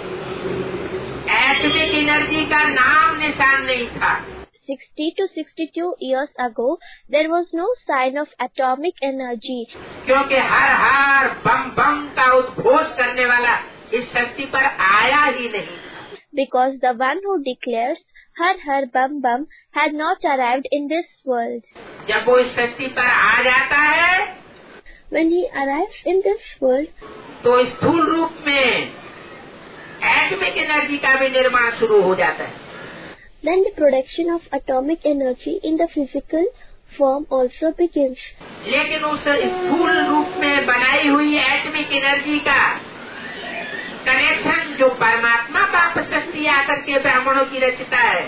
एटॉमिक एनर्जी का नाम निशान नहीं था। sixty to sixty-two years ago, there was no sign of atomic energy. क्योंकि हर हर बम बम का उद्घोष करने वाला इस धरती पर आया ही नहीं। Because the one who declares Har Har Bam Bam had not arrived in this world. जब वो इस धरती पर आ जाता है, when he arrives in this world, तो स्थूल रूप में एटॉमिक एनर्जी का भी निर्माण शुरू हो जाता है। Then the production of atomic energy in the physical form also begins. लेकिन उस स्थूल रूप में बनाई हुई एटॉमिक एनर्जी का कनेक्शन जो परमात्मा बाप शक्ति आकर के ब्राह्मणों की रचता है,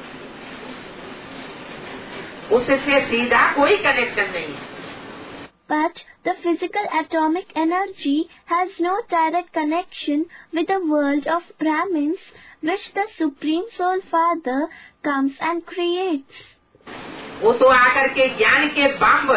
उससे सीधा कोई कनेक्शन नहीं है। But the physical atomic energy has no direct connection with the world of Brahmins, which the Supreme Soul Father comes and creates. वो तो आकर के ज्ञान के बम,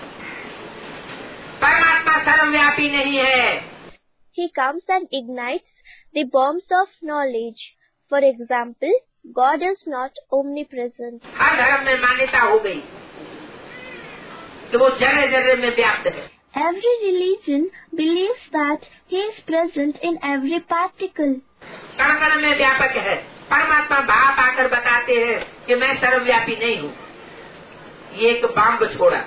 परमात्मा सर्वव्यापी नहीं है। He comes and ignites the bombs of knowledge. For example, God is not omnipresent. हर धर्म में मान्यता हो गई कि वो जर्रे जर्रे में व्याप्त है। Every religion believes that He is present in every particle. कण कण में व्यापक है। परमात्मा बाप आकर बताते हैं कि मैं सर्वव्यापी नहीं हूँ। ये एक बम छोड़ा।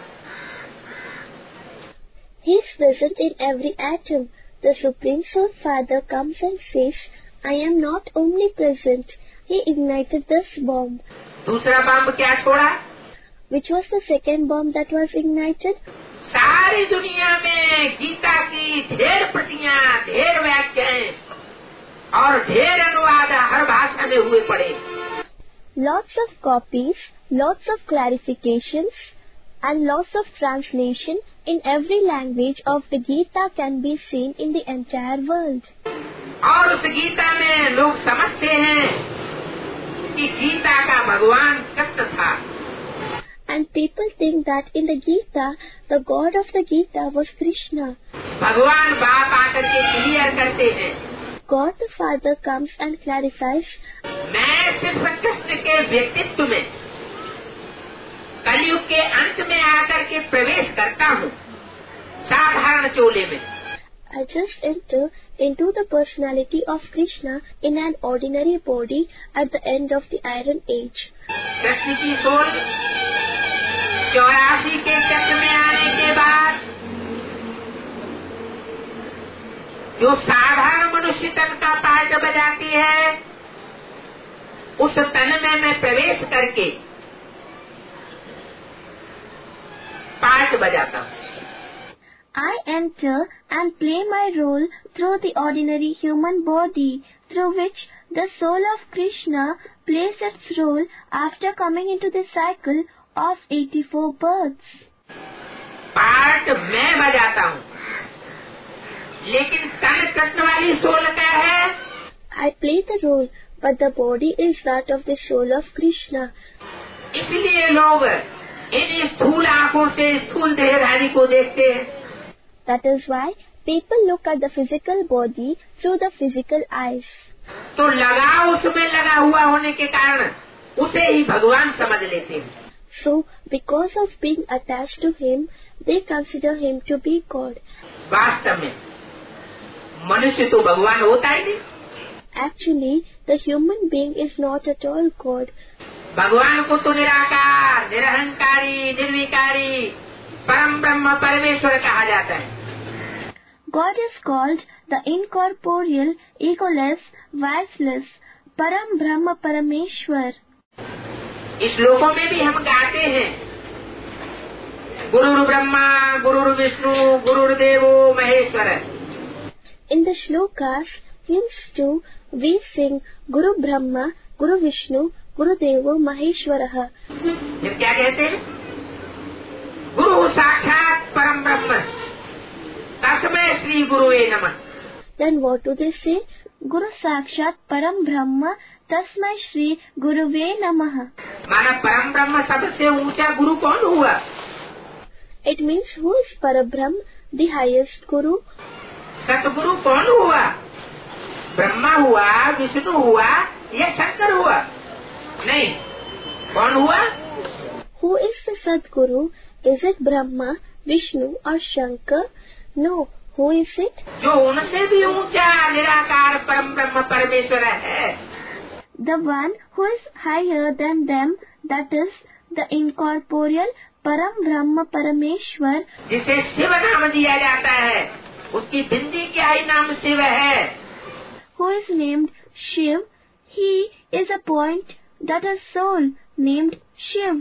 He is present in every atom. The Supreme Soul Father comes and says, I am not omnipresent. He ignited this bomb. दूसरा बम क्या छोड़ा? Which was the second bomb that was ignited? सारी दुनिया में गीता की ढेर प्रतियां, ढेर व्याख्याएं और ढेर अनुवाद हर भाषा में हुए पड़े। Lots of copies, lots of clarifications and lots of translation in every language of the Gita can be seen in the entire world. और उस गीता में लोग समझते हैं कि गीता का भगवान कृष्ण था। And people think that in the Gita, the God of the Gita was Krishna. भगवान बाप आकर के क्लियर करते हैं। God the Father comes and clarifies. मैं सिर्फ कृष्ण के व्यक्तित्व में कलयुग के अंत में आकर के प्रवेश करता हूँ, साधारण चोले में। I just enter into the personality of Krishna in an ordinary body at the end of the Iron Age. Krishna की सोल चौरासी के चक्र में आने के बाद जो साधारण मनुष्य तन का पाठ बजाती है, उस तन में मैं प्रवेश करके पाठ बजाता हूँ। I enter and play my role through the ordinary human body, through which the soul of Krishna plays its role after coming into the cycle of eighty-four births. Part मैं बजाता हूँ, लेकिन तन कृष्ण वाली सोल का है। I play the role, but the body is that of the soul of Krishna. इसलिए लोग इन स्थूल आँखों से स्थूल देहधारी को देखते हैं। That is why people look at the physical body through the physical eyes. तो लगाव उसमें लगा हुआ होने के कारण उसे ही भगवान समझ लेते हैं। So, because of being attached to him, they consider him to be God. वास्तव में मनुष्य तो भगवान होता ही नहीं। Actually, the human being is not at all God. भगवान को तो निराकार, निरहंकारी, निर्विकारी, परम ब्रह्म परमेश्वर कहा जाता है। God is called the incorporeal, egoless, wiseless, Param Brahma Parameshwar. इस लोकों में भी हम गाते हैं, गुरुर् ब्रह्मा, गुरुर् विष्णु, गुरुर्देवो Maheshwar. In the shlokas, hymns too, we sing Guru Brahma, Guru Vishnu, Guru Devo Maheshwarah. फिर क्या कहते हैं? गुरु साक्षात परम ब्रह्म, तस्मै श्री गुरुवे नमः। Then what do they say? Guru Sakshat Param Brahma, Tasmai Shri Guruve Namah. माना परम ब्रह्म सबसे ऊंचा गुरु कौन हुआ? It means who is Parabrahm, the highest Guru? सतगुरु कौन हुआ? ब्रह्मा हुआ, विष्णु हुआ या शंकर हुआ? नहीं, कौन हुआ? Who is the Sadguru? Is it Brahma, Vishnu or Shankar? No, who is it? जो उनसे भी ऊंचा निराकार परम ब्रह्म परमेश्वर है। The one who is higher than them, that is the incorporeal Param Brahma Parameshwar. जिसे शिव नाम दिया जाता है, उसकी बिंदी क्या ही नाम शिव है। Who is named Shiv? He is a point, that is soul, named Shiv.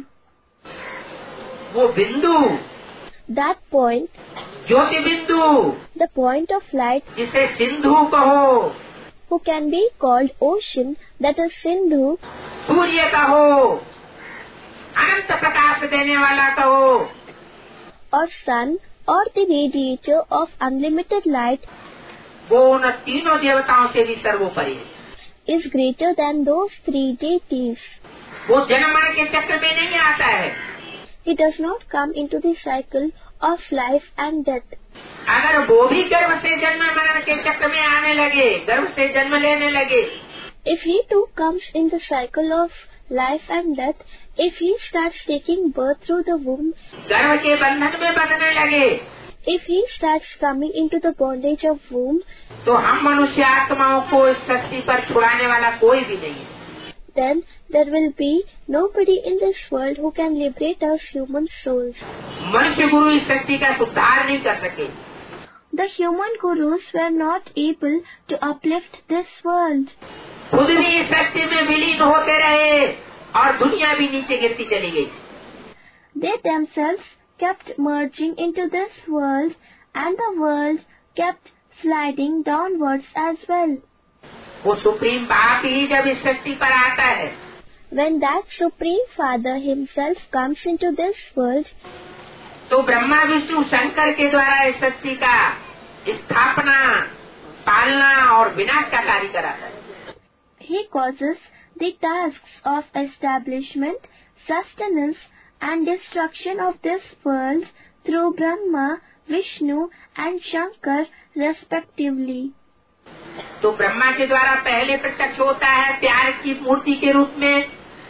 वो बिंदु, That point, ज्योति बिंदु, the point of light, जिसे सिंधु कहो, who can be called ocean, that is Sindhu, सूर्य कहो, अनंत प्रकाश देने वाला कहो, or sun, or the radiator of unlimited light, वो उन तीनों देवताओं से भी सर्वोपरि है। is greater than those three deities. वो जन्म मरण के चक्र में नहीं आता है। He does not come into the cycle of life and death. अगर वो भी गर्भ से जन्म मरण के चक्र में आने लगे, गर्भ से जन्म लेने लगे, If he too comes in the cycle of life and death, if he starts taking birth through the womb, गर्भ के बंधन में बंधने लगे, if he starts coming into the bondage of womb, तो हम मनुष्य आत्माओं को इस सृष्टि पर छुड़ाने वाला कोई भी नहीं है। then there will be nobody in this world who can liberate us human souls. मनुष्य गुरु इस सृष्टि का सुधार नहीं कर सके। The human gurus were not able to uplift this world. खुद भी इस सृष्टि में विलीन होते रहे और दुनिया भी नीचे गिरती चली गई। They themselves kept merging into this world, and the world kept sliding downwards as well. वो सुप्रीम बाप ही जब इस सृष्टि पर आता है, When that Supreme Father himself comes into this world, तो ब्रह्मा विष्णु शंकर के द्वारा इस सृष्टि का स्थापना, पालना और विनाश का कार्य कराता है। he causes the tasks of establishment, sustenance and destruction of this world through Brahma, Vishnu and Shankar respectively. तो ब्रह्मा के द्वारा पहले प्रत्यक्ष होता है प्यार की मूर्ति के रूप में,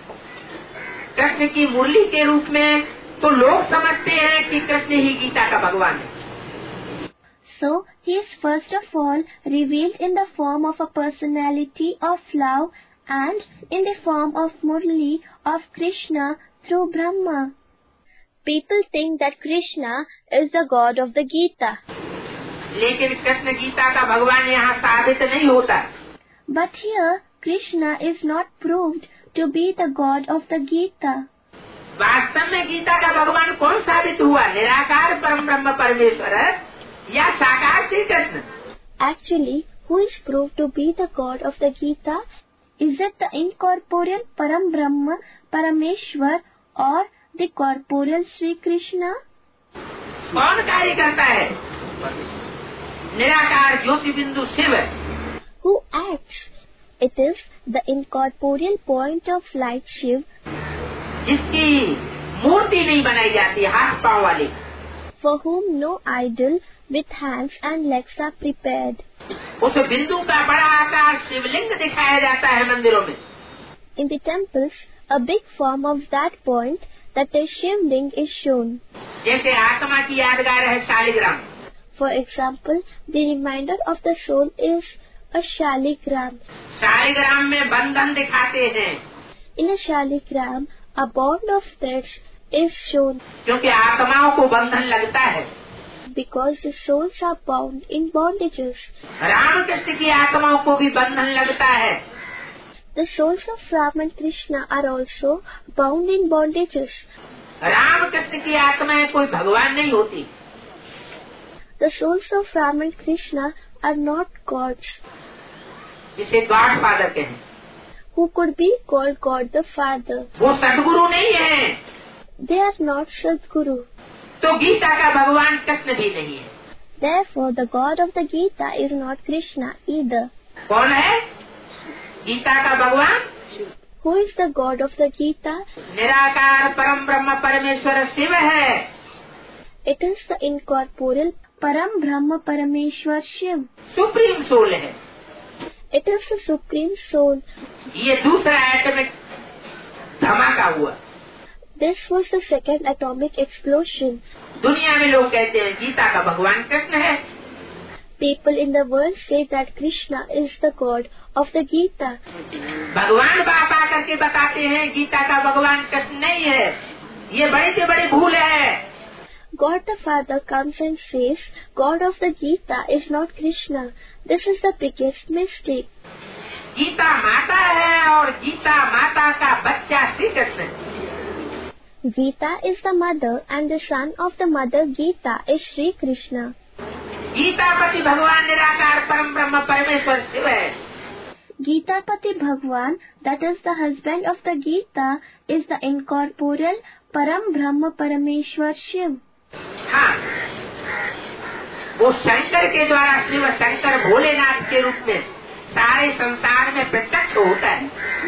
कृष्ण की मुरली के रूप में, तो लोग समझते हैं कि कृष्ण ही गीता का भगवान है। So, he is first of all revealed in the form of a personality of love and in the form of Murli of Krishna through Brahma. People think that Krishna is the god of the Gita. लेकिन कृष्ण गीता का भगवान यहाँ साबित नहीं होता। But here, Krishna is not proved to be the god of the Gita. वास्तव में गीता का भगवान कौन साबित हुआ? निराकार परम ब्रह्म परमेश्वर या साकार Shri Krishna? Actually, who is proved to be the god of the Gita? Is it the incorporeal Param Brahma Parameshwar or the corporeal Sri Krishna? कौन कार्य करता है? निराकार ज्योति बिंदु Shiv. Who acts? It is the incorporeal point of light Shiv, जिसकी मूर्ति नहीं बनाई जाती, हाथ पांव वाली. for whom no idol with hands and legs are prepared. उस बिंदु का बड़ा आकार शिवलिंग दिखाया जाता है मंदिरों में. In the temples, a big form of that point, that is Shivling, is shown. जैसे आत्मा की यादगार है Shaligram. For example, the reminder of the soul is a shaligram. Shaligram में बंधन दिखाते हैं. In a shaligram, a bond of threads is shown, क्योंकि आत्माओं को बंधन लगता है. because the souls are bound in bondages. Ramakrishna की आत्माओं को भी बंधन लगता है. The souls of Ram and Krishna are also bound in bondages. Ramakrishna की आत्माएं कोई भगवान नहीं होती. The souls of Ram and Krishna are not gods, जिसे गॉड फादर कहें. who could be called God the Father. वो सदगुरु नहीं है. They are not Sadguru. तो गीता का भगवान कृष्ण भी नहीं है. Therefore, the God of the Gita is not Krishna either. कौन है गीता का भगवान? Who is the God of the Gita? निराकार परम ब्रह्म परमेश्वर शिव है. It is the incorporeal Param Brahma Parameshwar Shiv. Supreme soul है. It is the Supreme Soul. ये दूसरा एटमिक धमाका हुआ. This was the second atomic explosion. दुनिया में लोग कहते हैं गीता का भगवान कृष्ण है. People in the world say that Krishna is the God of the Gita. भगवान बाप आकर के बताते हैं गीता का भगवान कृष्ण नहीं है. ये बड़ी से बड़ी भूल है. God the Father comes and says, God of the Gita is not Krishna. This is the biggest mistake. Gita माता है और गीता माता का बच्चा Shri Krishna. Gita is the mother and the son of the mother Gita is Sri Krishna. Gita पति भगवान निराकार परम ब्रह्म परमेश्वर शिव है. Gita Pati Bhagwan, that is the husband of the Gita, is the incorporeal Param Brahma Parameshwar Shiv. हाँ, वो शंकर के द्वारा शिव शंकर भोलेनाथ के रूप में सारे संसार में प्रत्यक्ष होता है.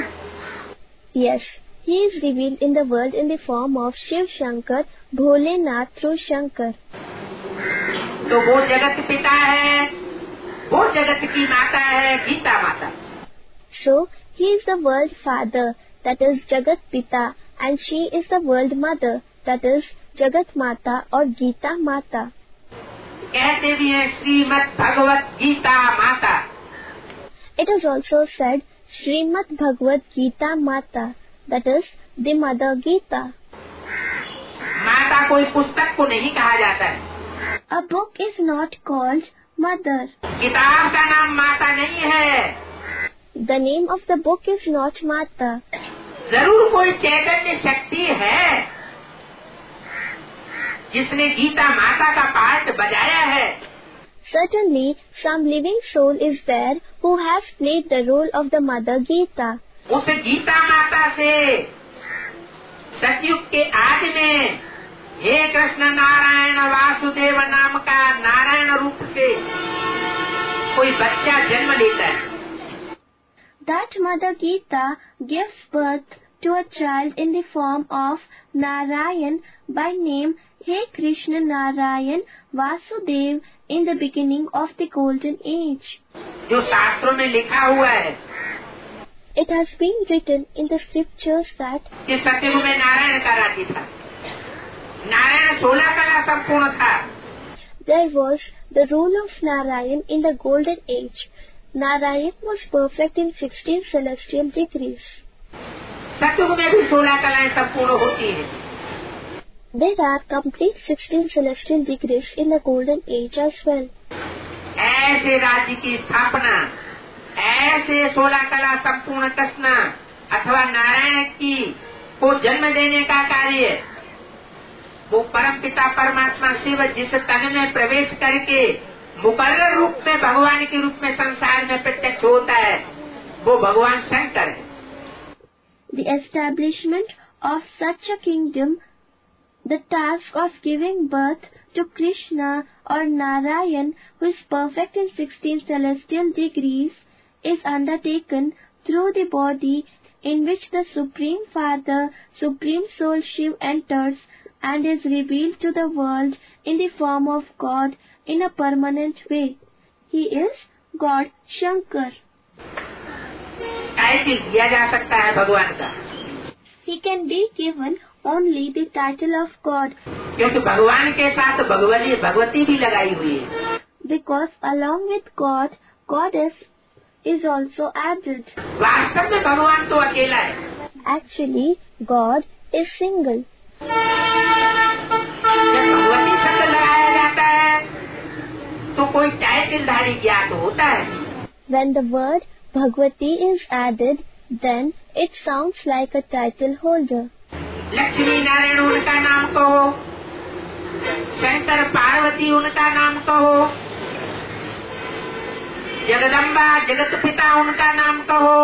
Yes, he is revealed in the world in the form of Shiv Shankar, Bholenath through Shankar. तो वो जगत पिता है, वो जगत की माता है गीता माता. So, he is the world father, that is Jagat Pita, and she is the world mother, that is Jagat Mata or Gita Mata. कहते भी हैं श्रीमद् भगवत गीता माता. It is also said Srimad Bhagavad Gita Mata, that is the Mother Gita. माता कोई पुस्तक को नहीं कहा जाता है. A book is not called mother. किताब का नाम माता नहीं है. The name of the book is not Mata. जरूर कोई चैतन्य शक्ति है जिसने गीता माता का पार्ट बजाया है. Certainly, some living soul is there who has played the role of the Mother Gita. उस गीता माता से सतयुग के आदि में हे कृष्ण नारायण वासुदेव नाम का नारायण रूप से कोई बच्चा जन्म लेता है. That Mother Gita gives birth to a child in the form of Narayan by name Hey Krishna Narayan Vasudev in the beginning of the golden age. जो शास्त्रों में लिखा हुआ है. It has been written in the scriptures that कि सतयुग में नारायण का राज्य था. नारायण सोलह कला संपूर्ण था. There was the rule of Narayan in the golden age. Narayan was perfect in sixteen celestial degrees. सतयुग में भी सोलह कलाएं संपूर्ण होती हैं. There are complete sixteen celestial degrees in the golden age as well. ऐसे राज्य की स्थापना, ऐसे सोलह कला संपूर्ण कृष्ण अथवा नारायण की को जन्म देने का कार्य वो परम पिता परमात्मा शिव जिस तन में प्रवेश करके मुकर्रर रूप में भगवान के रूप में संसार में प्रत्यक्ष होता है, वो भगवान शंकर है. The establishment of such a kingdom The task of giving birth to Krishna or Narayan, who is perfect in sixteen celestial degrees, is undertaken through the body in which the Supreme Father, Supreme Soul Shiv enters and is revealed to the world in the form of God in a permanent way. He is God Shankar. Title दिया जा सकता है भगवान का. He can be given only the title of God. क्योंकि भगवान के साथ भगवती भगवती भी लगाई हुई है. Because along with God, Goddess is also added. वास्तव में भगवान तो अकेला है. Actually, God is single. जब भगवती शब्द लगाया जाता है तो कोई टाइटलधारी ज्ञात होता है. When the word Bhagwati is added, then it sounds like a title holder. Lakshmi Narayan उनका नाम कहो, शंकर पार्वती उनका नाम कहो, जगदम्बा जगत पिता उनका नाम कहो,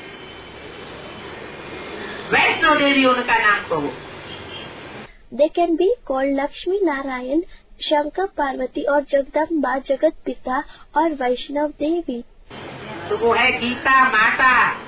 वैष्णो देवी उनका नाम कहो. They can be called Lakshmi Narayan, Shankar Parvati or Jagdamba Jagat Pita or Vaishnav Devi. तो वो है गीता माता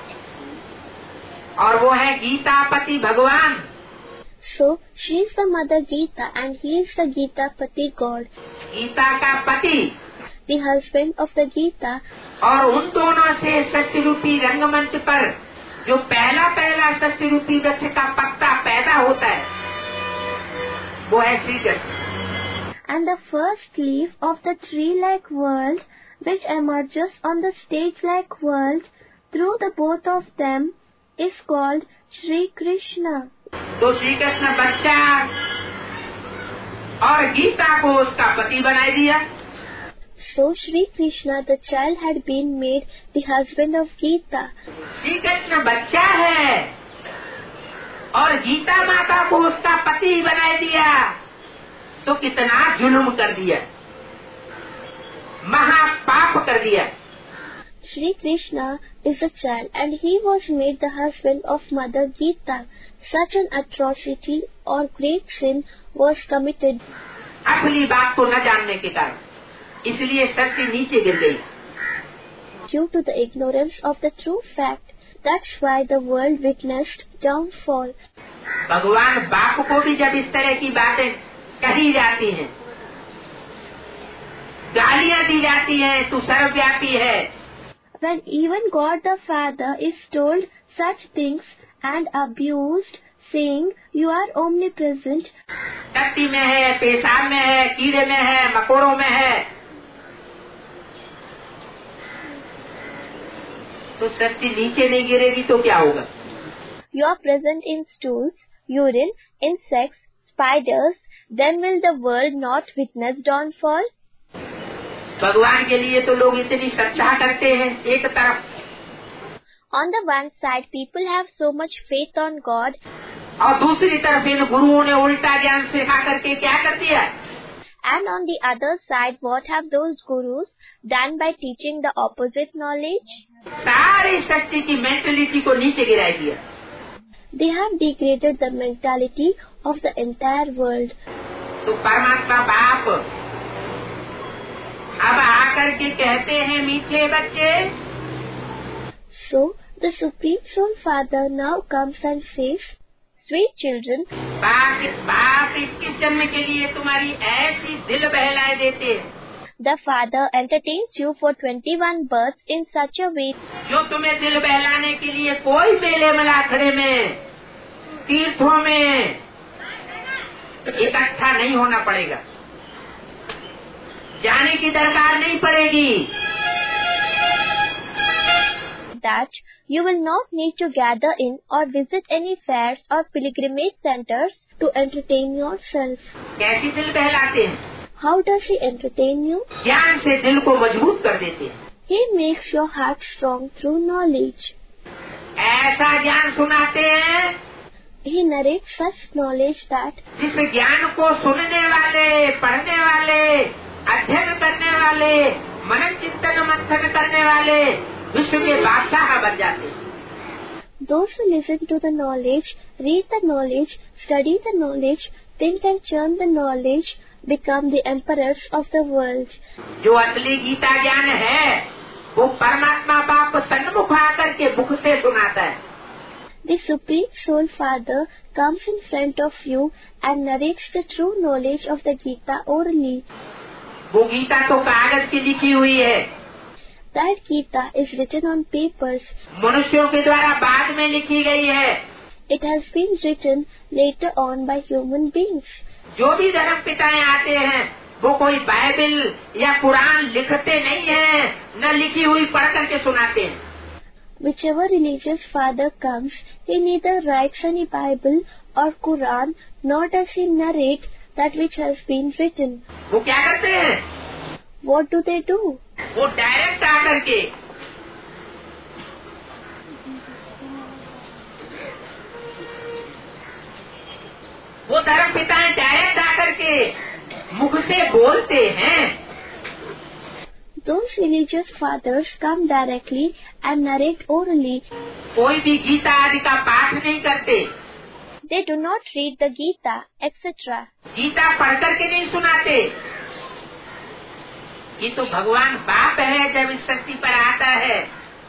और वो है गीता पति भगवान. So she is the Mother Gita and he is the Gita Pati God. Gita का पति, the husband of the Gita. और उन दोनों से सत्य रूपी रंगमंच पर जो पहला पहला सत्य रूपी वृक्ष का पत्ता पैदा होता है वो है Shri Krishna. And the first leaf of the tree-like world which emerges on the stage-like world through the both of them is called Shri Krishna. तो श्री कृष्ण बच्चा और गीता को उसका पति बना दिया. So Shri Krishna, the child, had been made the husband of Gita. Shri Krishna बच्चा है और गीता माता को उसका पति बना दिया तो कितना जुल्म कर दिया, महापाप कर दिया. Shri Krishna is a child and he was made the husband of Mother Gita. Such an atrocity or great sin was committed. असली बात को न जानने के कारण इसलिए सृष्टि नीचे गिर गई. Due to the ignorance of the true fact, that's why the world witnessed downfall. भगवान बाप को भी जब इस तरह की बातें कही जाती हैं, गालियाँ दी जाती हैं, तू सर्वव्यापी है. When even God the Father is told such things and abused, saying, you are omnipresent. टट्टी में है, पेशाब में है, कीड़े में है, मकोड़ों में है, तो सृष्टि नीचे नहीं गिरेगी तो क्या होगा? You are present in stools, urine, insects, spiders. Then will the world not witness downfall? भगवान के लिए तो लोग इतनी श्रद्धा करते हैं एक तरफ. On the one side, people have so much faith on God. और दूसरी तरफ इन गुरुओं ने उल्टा ज्ञान सिखा करके क्या कर दिया? And on the other side, what have those gurus done by teaching the opposite knowledge? सारी शक्ति की मेंटलिटी को नीचे गिरा दिया. They have degraded the mentality of the entire world. तो परमात्मा बाप अब आकर के कहते हैं मीठे बच्चे. So the Supreme Soul Father now comes and says, sweet children, बाप बाप इक्कीस जन्म के लिए तुम्हारी ऐसी दिल बहलाए देते हैं. The Father entertains you for twenty-one births in such a way जो तुम्हें दिल बहलाने के लिए कोई मेले मलाखड़े में, तीर्थों में इकट्ठा नहीं होना पड़ेगा, जाने की दरकार नहीं पड़ेगी. that you will not need to gather in or visit any fairs or pilgrimage centers to entertain yourself. कैसी दिल बहलाते हैं? How does he entertain you? ज्ञान से दिल को मजबूत कर देते हैं. He makes your heart strong through knowledge. ऐसा ज्ञान सुनाते हैं He narrates such knowledge that जिस ज्ञान को सुनने वाले, पढ़ने वाले, अध्ययन करने वाले, मनन चिंतन मंथन करने वाले विश्व के बादशाह बन जाते हैं. those who listen to the knowledge, read the knowledge, study the knowledge, think and churn the knowledge, become the emperors of the world. जो असली गीता ज्ञान है वो परमात्मा बाप सन्मुख आकर के मुख से सुनाता है. The Supreme Soul Father comes in front of you and narrates the true knowledge of the Gita orally. वो गीता तो कागज की लिखी हुई है. That Gita is written on papers. मनुष्यों के द्वारा बाद में लिखी गई है. It has been written later on by human beings. जो भी धर्म पिताएं आते हैं वो कोई बाइबल या कुरान लिखते नहीं है, न लिखी हुई पढ़ करके सुनाते हैं. Whichever religious father comes, he neither writes any Bible or Quran, nor does he narrate that which has been written. वो क्या करते हैं? What do they do? वो डायरेक्ट आकर के वो धर्म पिताएं डायरेक्ट आकर के मुख से बोलते हैं. Those religious fathers come directly and narrate orally. कोई भी गीता आदि का पाठ नहीं करते. They do not read the Gita, et cetera. Gita पढ़ करके नहीं सुनाते. ये तो भगवान बाप है, जब इस शक्ति पर आता है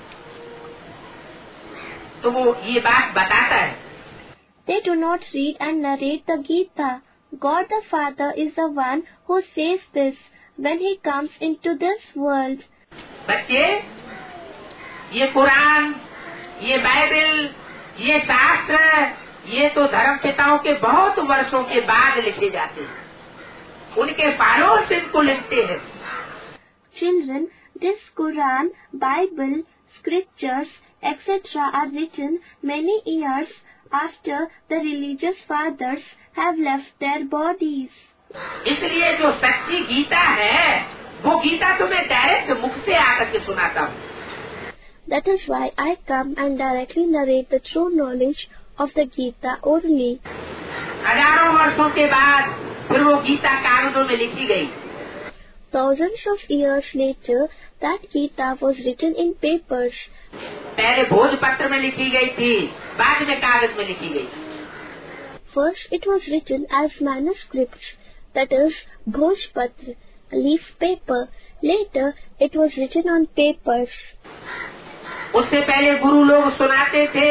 तो वो ये बात बताता है. They do not read and narrate the Gita. God the Father is the one who says this when he comes into this world. बच्चे, ये कुरान, ये बाइबल, ये शास्त्र, ये तो धर्म पिताओं के बहुत वर्षों के बाद लिखे जाते हैं. उनके फॉलोअर्स इनको लिखते हैं. Children, this Quran, Bible, scriptures, et cetera are written many years after the religious fathers have left their bodies. इसलिए जो सच्ची गीता है वो गीता तुम्हें डायरेक्ट मुख से आकर के सुनाता हूँ. That is why I come and directly narrate the true knowledge of the Gita orally. हजारों वर्षों के बाद फिर वो गीता कागजों में लिखी गई. Thousands of years later, that Gita was written in papers. पहले भोजपत्र में लिखी गई थी, बाद में कागज में लिखी गई. First, it was written as manuscripts, that is, Bhojpatra, leaf paper. Later, it was written on papers. उससे पहले गुरु लोग सुनाते थे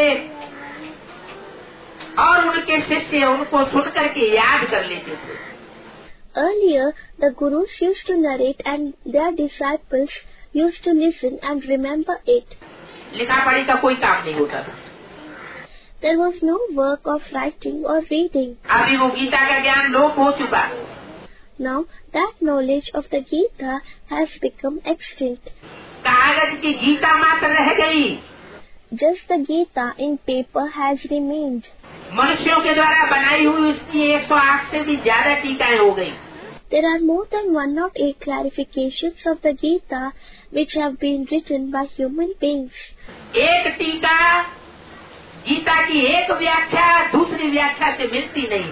और उनके शिष्य उनको सुन करके याद कर लेते थे. Earlier, the gurus used to narrate and their disciples used to listen and remember it. लिखा पढ़ी का कोई काम नहीं होता था. There was no work of writing or reading. अभी वो गीता का ज्ञान लोप हो चुका. Now, that knowledge of the Gita has become extinct. कागज की गीता मात्र रह गई. Just the Gita in paper has remained. मनुष्यों के द्वारा बनाई हुई उसकी एक सौ आठ से भी ज्यादा टीकाएं हो गई. There are more than one hundred eight clarifications of the Gita which have been written by human beings. एक टीका गीता की एक व्याख्या दूसरी व्याख्या से मिलती नहीं.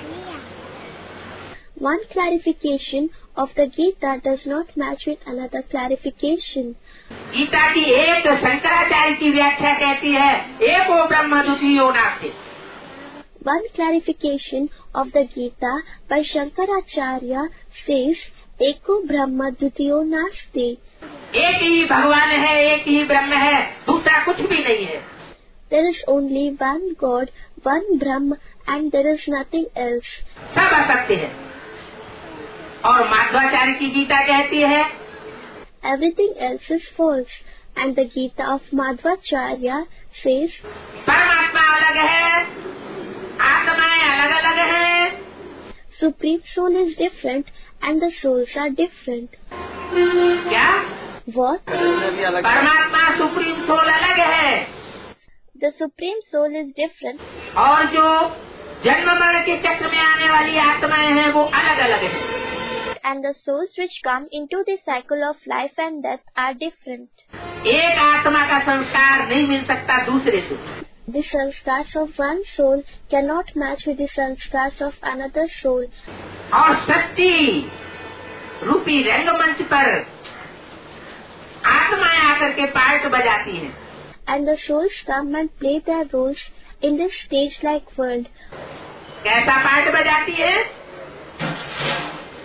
One clarification of the Gita does not match with another clarification. Gita की एक शंकराचार्य की व्याख्या कहती है एको ब्रह्म द्वितीयो नास्ति. One clarification of the Gita by Shankaracharya says eko brahma dvitiyo nasti. एक ही भगवान है, एक ही ब्रह्म है, दूसरा कुछ भी नहीं है. There is only one God, one Brahma, and there is nothing else. सब असत्य है. और माध्वाचार्य की गीता कहती है everything else is false, and the Gita of Madhvacharya says परमात्मा अलग है, आत्माएं अलग अलग है. Supreme Soul is different and the souls are different. क्या? What? परमात्मा सुप्रीम सोल अलग है. The Supreme Soul is different. और जो जन्म मरण के चक्र में आने वाली आत्माएं हैं वो अलग अलग है. And the souls which come into the cycle of life and death are different. एक आत्मा का संस्कार नहीं मिल सकता दूसरे से. The sanskars of one soul cannot match with the sanskars of another soul. और शक्ति रूपी रंगमंच पर आत्माएं आकर के पार्ट बजाती हैं. And the souls come and play their roles in this stage-like world. कैसा पार्ट बजाती है?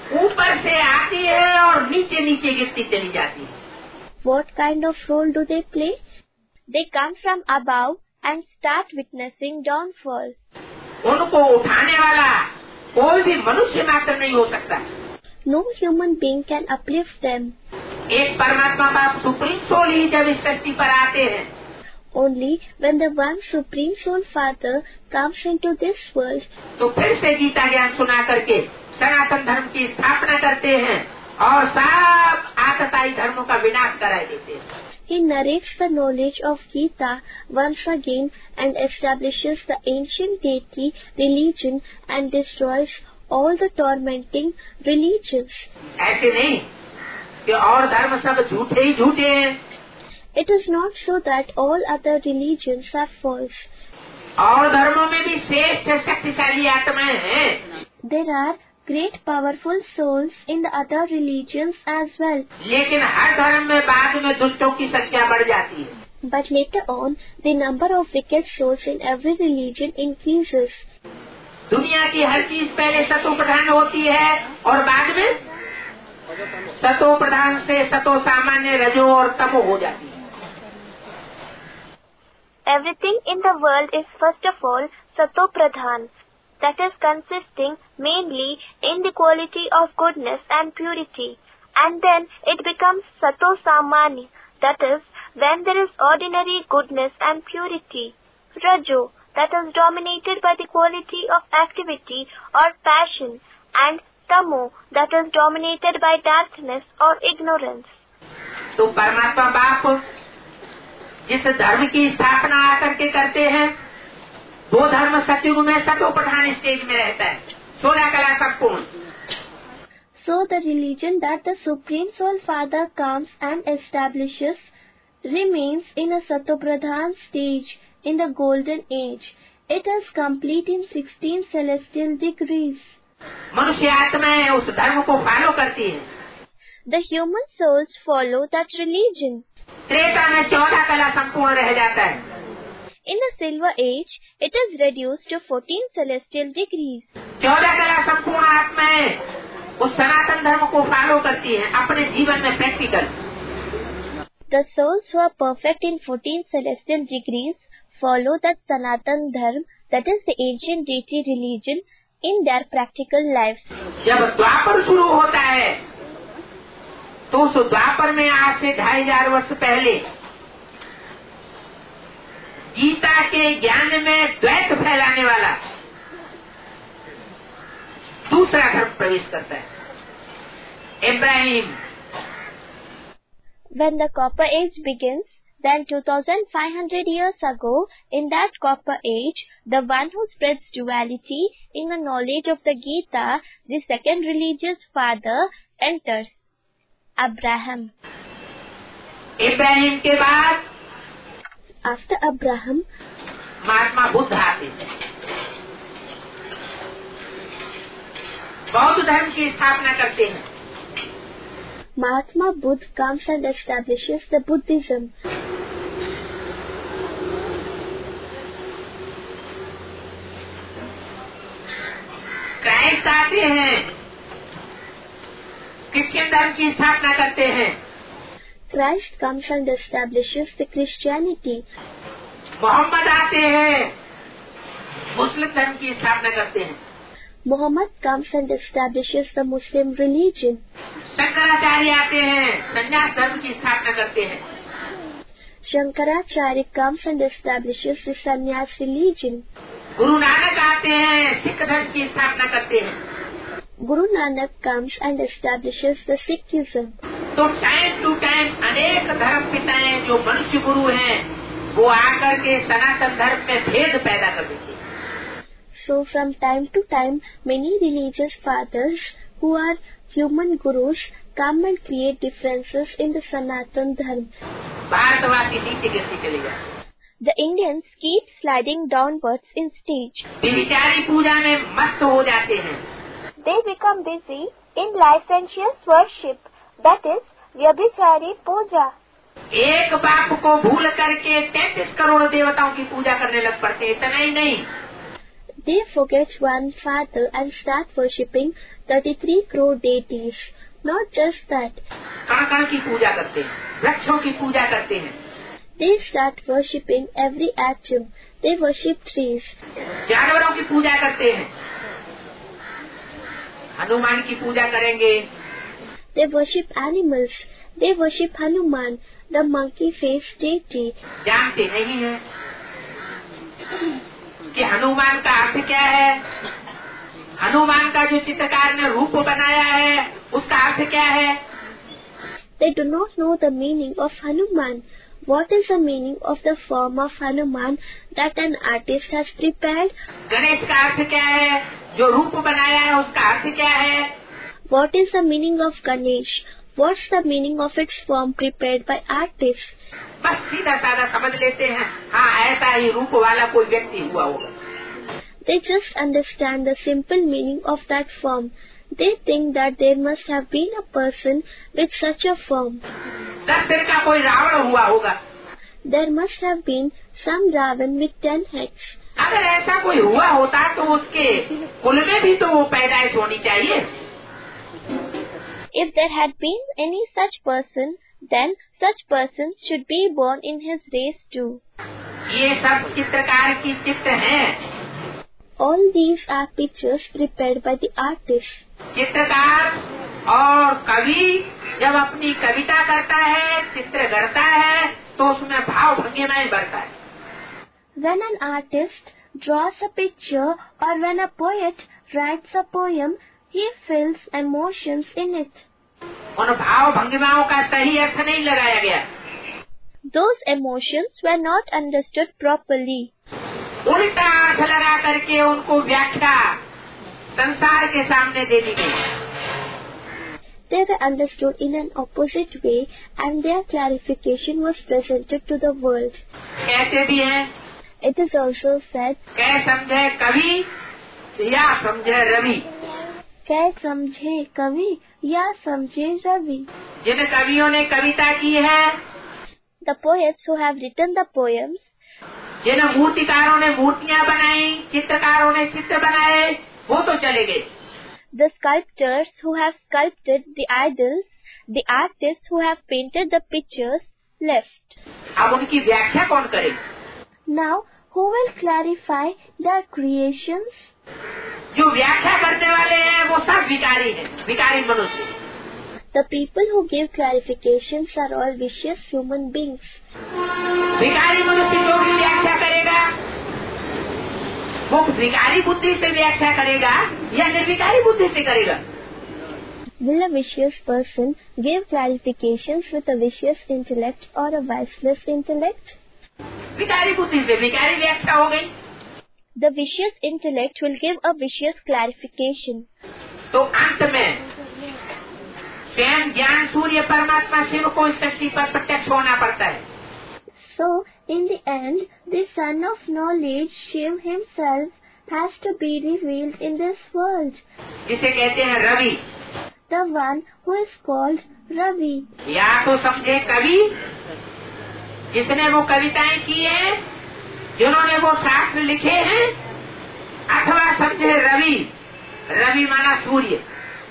ऊपर से आती है और नीचे नीचे गिरती चली जाती है। What kind of role do they play? They come from above and start witnessing downfall. उनको उठाने वाला कोई भी मनुष्य मात्र नहीं हो सकता। No human being can uplift them. एक परमात्मा बाप सुप्रीम सोल ही जब इस सृष्टि पर आते हैं, Only when the one Supreme Soul Father comes into this world, तो फिर से गीता ज्ञान सुना करके सनातन धर्म की स्थापना करते हैं और सब आतताई धर्मों का विनाश करा देते हैं। he narrates the knowledge of Gita once again and establishes the ancient deity religion and destroys all the tormenting religions. ऐसे नहीं कि और धर्म सब झूठे ही झूठे हैं। It is not so that all other religions are false. और धर्मों में भी श्रेष्ठ शक्तिशाली आत्माएं हैं। There are great powerful souls in the other religions as well. लेकिन हर धर्म में बाद में दुष्टों की संख्या बढ़ जाती है। But later on, the number of wicked souls in every religion increases. दुनिया की हर चीज पहले सतो प्रधान होती है और बाद में सतो प्रधान से सतो सामान्य रजो और तमो हो जाती है। Everything in the world is first of all Sato Pradhan, that is consisting mainly in the quality of goodness and purity, and then it becomes Sato Samanya, that is when there is ordinary goodness and purity, Rajo, that is dominated by the quality of activity or passion, and Tamo, that is dominated by darkness or ignorance. तो परमात्मा बाप जिस धर्म की स्थापना आकर के करते हैं, वो धर्म सतयुग में सतो प्रधान स्टेज में रहता है, सोलह कला संपूर्ण। So the religion that the Supreme Soul Father comes and establishes remains in a Sato Pradhan stage in the Golden Age. It is complete in sixteen celestial degrees. मनुष्य आत्माएं उस धर्म को फॉलो करती हैं। The human souls follow that religion. Treta में चौदह कला संपूर्ण रह जाता है। In the Silver Age, it is reduced to fourteen celestial degrees. चौदह कला संपूर्ण आत्माएं उस सनातन धर्म को फॉलो करती हैं अपने जीवन में practical. The souls who are perfect in fourteen celestial degrees follow that Sanatan Dharma, that is the ancient deity religion, in their practical lives. जब द्वापर शुरू होता है तो उस द्वापर में आज से ढाई हजार वर्ष पहले गीता के ज्ञान में द्वैत फैलाने वाला दूसरा धर्म प्रवेश करता है, Ibrahim. When the Copper Age begins, then two thousand five hundred years ago, in that Copper Age, the one who spreads duality in the knowledge of the Gita, the second religious father, enters. Abraham. Ibrahim के बाद After Abraham, Mahatma Buddha आते हैं, बौद्ध धर्म की स्थापना करते हैं। Mahatma Buddha comes and establishes the Buddhism. Christ आते हैं, क्रिश्चियन धर्म की स्थापना करते हैं। Christ comes and establishes the Christianity. Mohammad आते हैं, मुस्लिम धर्म की स्थापना करते हैं। Muhammad comes and establishes the Muslim religion. Shankaracharya आते हैं, संन्यास धर्म की स्थापना करते हैं। Shankaracharya comes and establishes the Sannyas religion. Guru Nanak आते हैं, सिख धर्म की स्थापना करते हैं। Guru Nanak comes and establishes the Sikhism. तो टाइम टू टाइम अनेक धर्म पिताएं जो मनुष्य गुरु हैं, वो आकर के सनातन धर्म में भेद पैदा कर देते हैं। So from time to time, many religious fathers who are human gurus come and create differences in the Sanatan Dharma. भारतवासी नीचे गिरते चले जाते हैं। The Indians keep sliding downwards in stage. व्यभिचारी पूजा में मस्त हो जाते हैं। They become busy in licentious worship, that is, Vyabhichari Puja. एक बाप को भूल करके तैंतीस करोड़ देवताओं की पूजा करने लग पड़ते, इतना ही नहीं। They forget one father and start worshipping thirty-three crore deities. Not just that. कण कण की पूजा करते हैं, वृक्षों की पूजा करते हैं. They start worshipping every atom. They worship trees. जानवरों की पूजा करते हैं. हनुमान की पूजा करेंगे. They worship animals. They worship Hanuman, the monkey-faced deity. जानते नहीं है कि हनुमान का अर्थ क्या है. हनुमान का जो चित्रकार ने रूप बनाया है उसका अर्थ क्या है. They do not know the meaning of Hanuman. What is the meaning of the form of Hanuman that an artist has prepared? Ganesh का अर्थ क्या है, जो रूप बनाया है उसका अर्थ क्या है. What is the meaning of Ganesh? What's the meaning of its form prepared by artists? बस सीधा साधा समझ लेते हैं, हाँ ऐसा ही रूप वाला कोई व्यक्ति हुआ होगा. They just understand the simple meaning of that form. They think that there must have been a person with such a form. दस सिर का कोई रावण हुआ होगा. There must have been some Ravan with ten heads. अगर ऐसा कोई हुआ होता तो उसके कुल में भी तो वो पैदाइश होनी चाहिए. If there had been any such person, then such person should be born in his race too. ये सब चित्रकार की चित्र हैं. All these are pictures prepared by the artist. चित्रकार और कवि जब अपनी कविता करता है, चित्र गढ़ता है, तो उसमें भाव भंगिमाएं बढ़ता है. When an artist draws a picture or when a poet writes a poem, he feels emotions in it. उन भाव भंगिमाओं का सही अर्थ नहीं लगाया गया. Those emotions were not understood properly. उल्टा अर्थ लगा करके उनको व्याख्या संसार के सामने दे दी गई. They were understood in an opposite way and their clarification was presented to the world. कहते भी हैं, It is also said, कै समझे कवि या समझे रवि. कै समझे कवि या समझे रवि. जिन कवियों ने कविता की है, The poets who have written the poems, जिन मूर्तिकारों ने मूर्तियां बनाई, चित्रकारों ने चित्र बनाए, वो तो चले गए. the sculptors who have sculpted the idols, the artists who have painted the pictures left. अब उनकी व्याख्या कौन करे. Now, who will clarify their creations? जो व्याख्या करने वाले हैं वो सब विकारी हैं, विकारी मनुष्य. The people who give clarifications are all vicious human beings. विकारी मनुष्य जो भी व्याख्या करेगा वो विकारी बुद्धि से व्याख्या करेगा या निर्विकारी बुद्धि से करेगा. Will a vicious person give clarifications with a vicious intellect or a viceless intellect? विकारी बुद्धि से विकारी व्याख्या हो गई. The vicious intellect will give a vicious clarification. तो अंत में स्वयं ज्ञान सूर्य परमात्मा शिव को इस शक्ति पर प्रत्यक्ष होना पड़ता है. So, in the end, the Son of Knowledge, Shiv himself, has to be revealed in this world. जिसे कहते हैं Ravi. The one who is called Ravi. या तो समझे कवि जिसने वो कविताएं की हैं, जिन्होंने वो शास्त्र लिखे हैं, अथवा समझे रवि. रवि माना सूर्य.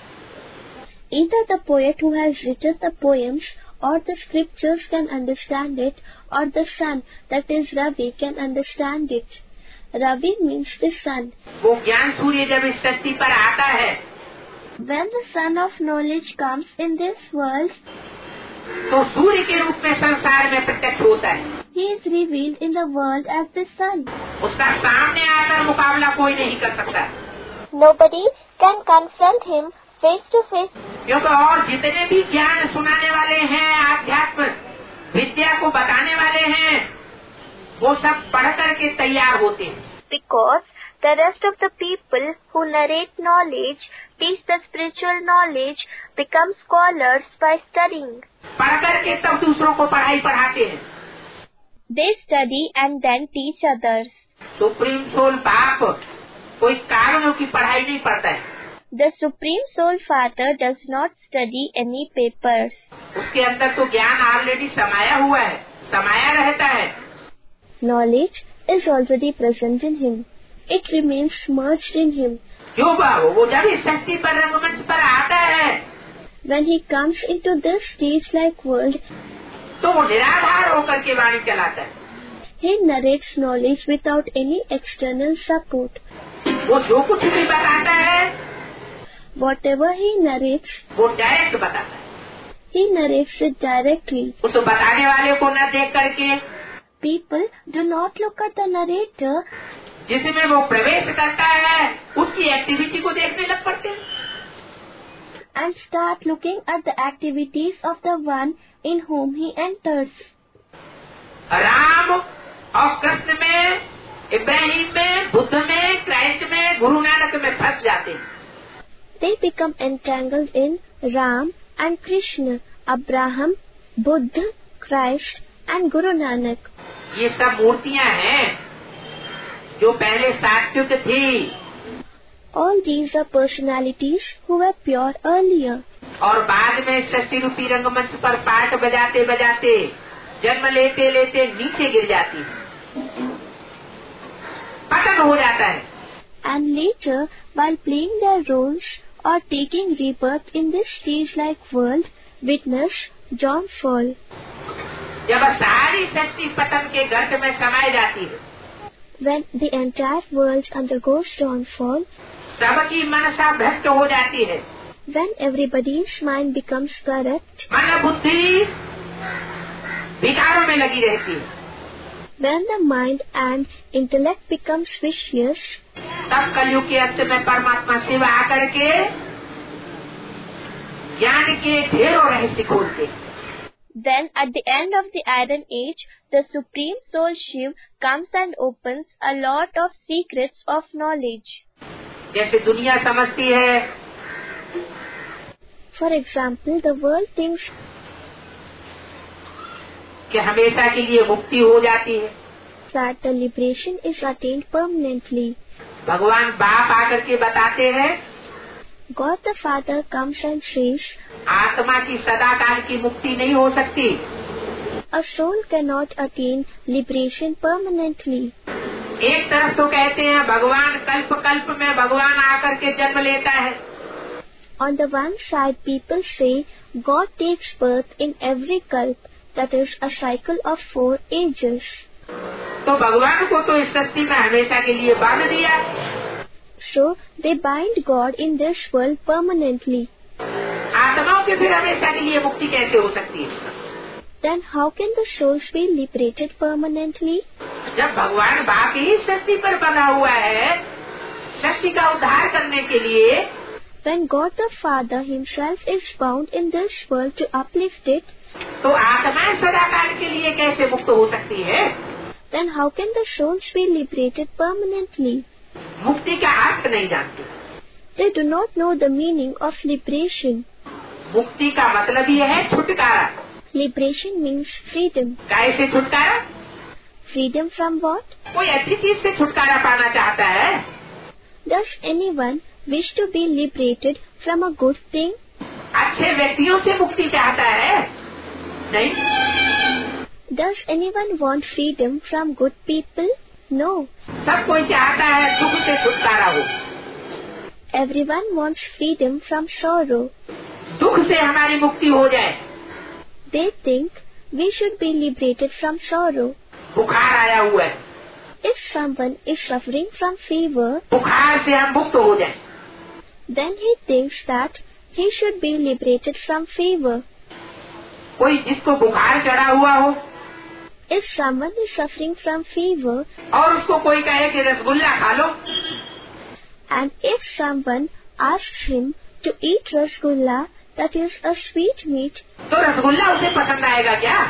Either the poet who has written the poems or the scriptures can understand it, or the sun, that is Ravi, can understand it. Ravi means the sun. वो ज्ञान सूर्य जब इस धरती पर आता है, When the Son of Knowledge comes in this world, तो सूर्य के रूप में संसार में प्रत्यक्ष होता है. he is revealed in the world as the sun. उसका सामने आकर मुकाबला कोई नहीं कर सकता. Nobody can confront him face to face. क्योंकि और जितने भी ज्ञान सुनाने वाले हैं, आध्यात्म विद्या को बताने वाले हैं, वो सब पढ़ करके तैयार होते हैं. Because the rest of the people who narrate knowledge, teach the spiritual knowledge, become scholars by studying. पढ़ करके तब दूसरों को पढ़ाई पढ़ाते हैं. They study and then teach others. Supreme soul बाप कोई कागजों की पढ़ाई नहीं पढ़ता है. The Supreme Soul Father does not study any papers. उसके अंदर तो ज्ञान ऑलरेडी समाया हुआ है, समाया रहता है. Knowledge is already present in him. it remains merged in him. क्यों बाबू? वो जब इस सृष्टि पर रंगमंच पर आता है, When he comes into this stage-like world, तो वो निराधार होकर के वाणी चलाता है। he narrates knowledge without any external support. वो जो कुछ भी बताता है, Whatever he narrates, वो डायरेक्ट बताता है। he narrates it directly. उस बताने वाले को न देख करके, People do not look at the narrator, जिसमें वो प्रवेश करता है, उसकी एक्टिविटी को देखने लग पड़ते हैं, and start looking at the activities of the one in whom he enters. Ram और कृष्ण में, इब्राहिम में, बुद्ध में, क्राइस्ट में, गुरु नानक में फंस जाते हैं। They become entangled in Ram and Krishna, Abraham, Buddha, Christ and Guru Nanak. ये सब मूर्तियां हैं जो पहले सात्विक थी, All these are personalities who were pure earlier, और बाद में सृष्टि रूपी रंगमंच पर पाठ बजाते बजाते, जन्म लेते लेते नीचे गिर जाती है, पतन हो जाता है। and later, while playing their roles or taking rebirth in this stage-like world, witness downfall. जब सारी सृष्टि पतन के गर्त में समाई जाती है, When the entire world undergoes downfall, सबकी मनसा भ्रष्ट हो जाती है, when everybody's mind becomes corrupt, मन बुद्धि विकारों में लगी रहती है, when the mind and intellect becomes vicious, तब कलयुग के अंत में परमात्मा शिव आकर के ज्ञान के ढेरों रहस्य खोलते। then at the end of the Iron Age, the Supreme Soul Shiv comes and opens a lot of secrets of knowledge. जैसे दुनिया समझती है For example, the world thinks कि हमेशा के लिए मुक्ति हो जाती है, that the liberation is attained permanently. भगवान बाप आकर के बताते हैं God the Father comes and says, आत्मा की सदा काल की मुक्ति नहीं हो सकती। a soul cannot attain liberation permanently. एक तरफ तो कहते हैं भगवान कल्प कल्प में भगवान आकर के जन्म लेता है, On the one side, people say God takes birth in every kalp, that is a cycle of four ages. तो भगवान को तो इस सृष्टि में हमेशा के लिए बांध दिया, So they bind God in this world permanently. आत्माओं के फिर हमेशा के लिए मुक्ति कैसे हो सकती है? Then how can the souls be liberated permanently? जब भगवान बाप ही सृष्टि पर बना हुआ है, सृष्टि का उद्धार करने के लिए, When God the Father himself is bound in this world to uplift it, तो आत्माएं सदाकाल के लिए कैसे मुक्त हो सकती है? then how can the souls be liberated permanently? मुक्ति का अर्थ नहीं जानते। They do not know the meaning of liberation. मुक्ति का मतलब ये है छुटकारा। Liberation means freedom. कैसे छुटकारा? Freedom from what? कोई अच्छी चीज से छुटकारा पाना चाहता है, Does anyone wish to be liberated from a good thing? अच्छे व्यक्तियों से मुक्ति चाहता है? नहीं। Does anyone want freedom from good people? No. सब कोई चाहता है दुख से छुटकारा हो। Everyone wants freedom from sorrow. दुख से हमारी मुक्ति हो जाए। They think we should be liberated from sorrow. बुखार आया हुआ है, If someone is suffering from fever, बुखार से हम मुक्त हो जाए। then he thinks that he should be liberated from fever. कोई जिसको बुखार चढ़ा हुआ हो If someone is suffering from fever, और उसको कोई कहे कि रसगुल्ला खा लो, and if someone asks him to eat rasgulla, that is a sweet meat, तो रसगुल्ला उसे पसंद आएगा क्या?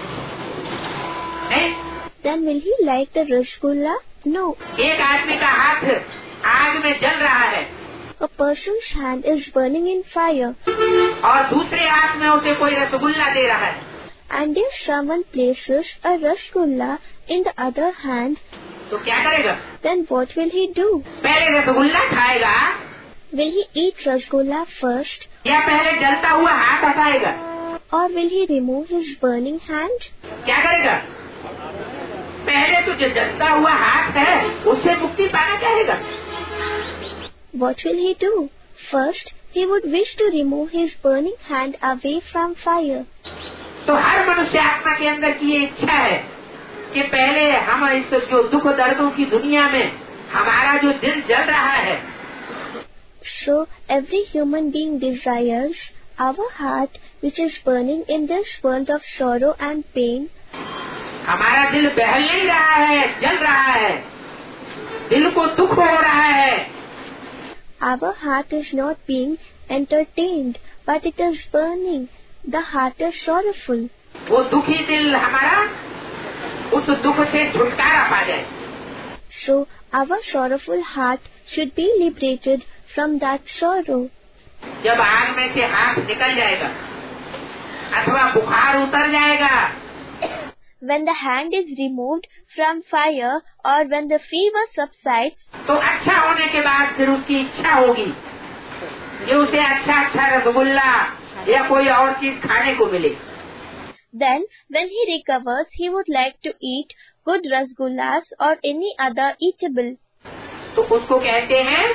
नहीं। then will he like the rasgulla? No. एक आदमी का हाथ आग में जल रहा है A person's hand is burning in fire, और दूसरे हाथ में उसे कोई रसगुल्ला दे रहा है, and if someone places a rasgulla in the other hand, तो क्या करेगा? then what will he do? पहले रसगुल्ला खाएगा Will he eat rasgulla first, या पहले जलता हुआ हाथ हटाएगा? or will he remove his burning hand? क्या करेगा? पहले तो जो जलता हुआ हाथ है उससे मुक्ति पाना चाहेगा। What will he do? First, he would wish to remove his burning hand away from fire. तो हर मनुष्य आत्मा के अंदर की ये इच्छा है कि पहले हम इस जो दुख दर्दों की दुनिया में हमारा जो दिल जल रहा है, So every human being desires our heart, which is burning in this world of sorrow and pain. हमारा दिल बहल नहीं रहा है, जल रहा है, दिल को दुख हो रहा है। Our heart is not being entertained, but it is burning. The heart is sorrowful. वो दुखी दिल हमारा उस दुख से छुटकारा पा जाए। So our sorrowful heart should be liberated from that sorrow. जब आग में से हाथ निकल जाएगा अथवा बुखार उतर जाएगा, When the hand is removed from fire or when the fever subsides, तो अच्छा होने के बाद फिर उसकी इच्छा होगी कि उसे अच्छा अच्छा रसगुल्ला या कोई और चीज खाने को मिले। then when he recovers, he would like to eat good rasgullas or any other eatable. तो उसको कहते हैं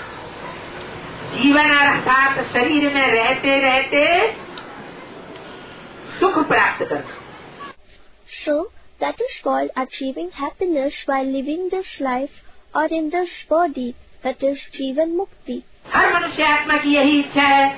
जीवन अर्थात शरीर में रहते रहते सुख प्राप्त करना। So that is called achieving happiness while living this life or in this body, that is Jivan Mukti. हर मनुष्य आत्मा की यही इच्छा है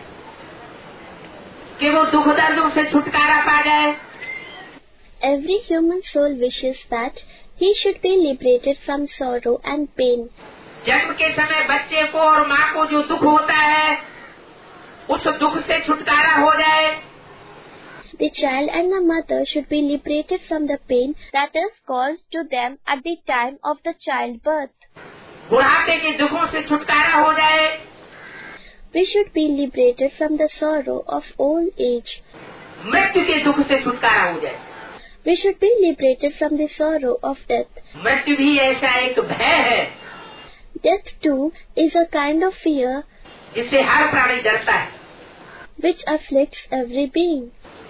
कि वो दुख दर्दों से छुटकारा पा जाए। Every human soul wishes that he should be liberated from sorrow and pain. जन्म के समय बच्चे को और माँ को जो दुख होता है उस दुख से छुटकारा हो जाए। The child and the mother should be liberated from the pain that is caused to them at the time of the childbirth. बुढ़ापे के दुखों से छुटकारा हो जाए। We should be liberated from the sorrow of old age. मृत्यु के दुख से छुटकारा हो जाए। We should be liberated from the sorrow of death. मृत्यु भी ऐसा एक भय है Death too is a kind of fear जिससे हर प्राणी डरता है। which afflicts every being.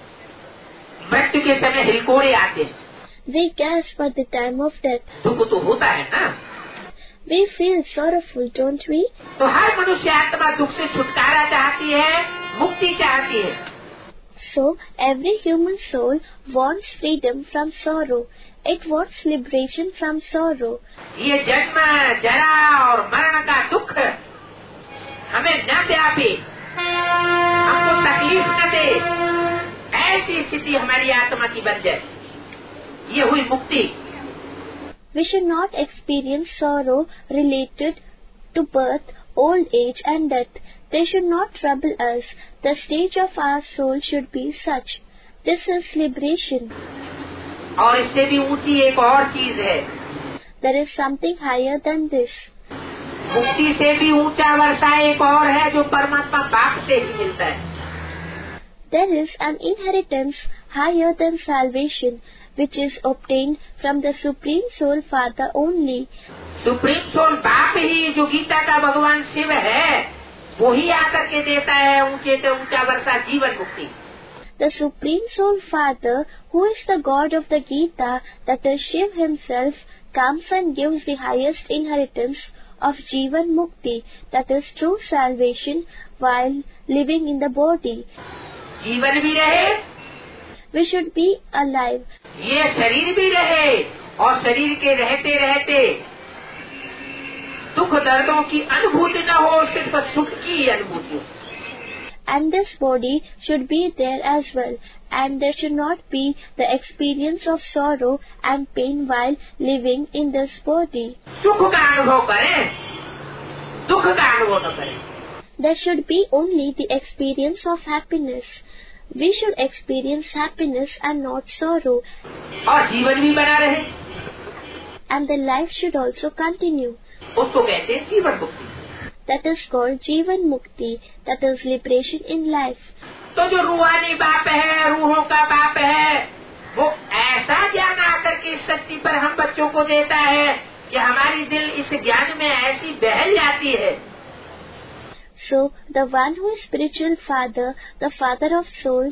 मृत्यु के समय हिलकोरे आते हैं, We gasp at the time of death. दुख तो होता है ना। We feel sorrowful, don't we? तो हर मनुष्य आत्मा दुख से छुटकारा चाहती है, मुक्ति चाहती है। So every human soul wants freedom from sorrow. It wants liberation from sorrow. ये जन्म जरा और मरण का दुख हमें न व्यापे, हमको तकलीफ न दे, ऐसी स्थिति हमारी आत्मा की बन जाए, ये हुई मुक्ति। We should not experience sorrow related to birth, old age and death. They should not trouble us. The stage of our soul should be such. This is liberation. और इससे भी ऊंची एक और चीज है, There is something higher than this. मुक्ति से भी ऊंचा वर्षा एक और है जो परमात्मा बाप से ही मिलता है। There is an inheritance higher than salvation, which is obtained from the Supreme Soul Father only. Supreme soul बाप ही जो गीता का भगवान शिव है वो ही आकर के देता है ऊंचे से ऊंचा वर्षा जीवन मुक्ति। The Supreme Soul Father, who is the God of the Gita, that is Shiv himself, comes and gives the highest inheritance of Jivan Mukti, that is true salvation, while living in the body. जीवन भी रहे, We should be alive. ये शरीर भी रहे और शरीर के रहते रहते दुख दर्दों की अनुभूति न हो, सिर्फ सुख की अनुभूति हो। And this body should be there as well, and there should not be the experience of sorrow and pain while living in this body. सुख का अनुभव करें, दुख का अनुभव न करें। There should be only the experience of happiness. We should experience happiness and not sorrow. और जीवन भी बना रहे, And the life should also continue. उसको कहते हैं जीवन मुक्ति। That is called Jivan Mukti, that is liberation in life. तो जो रूहानी बाप है, रूहों का बाप है, वो ऐसा ज्ञान आकर के इस शक्ति पर हम बच्चों को देता है कि हमारी दिल इस ज्ञान में ऐसी बहल जाती है। So, the one who is spiritual father, the father of souls,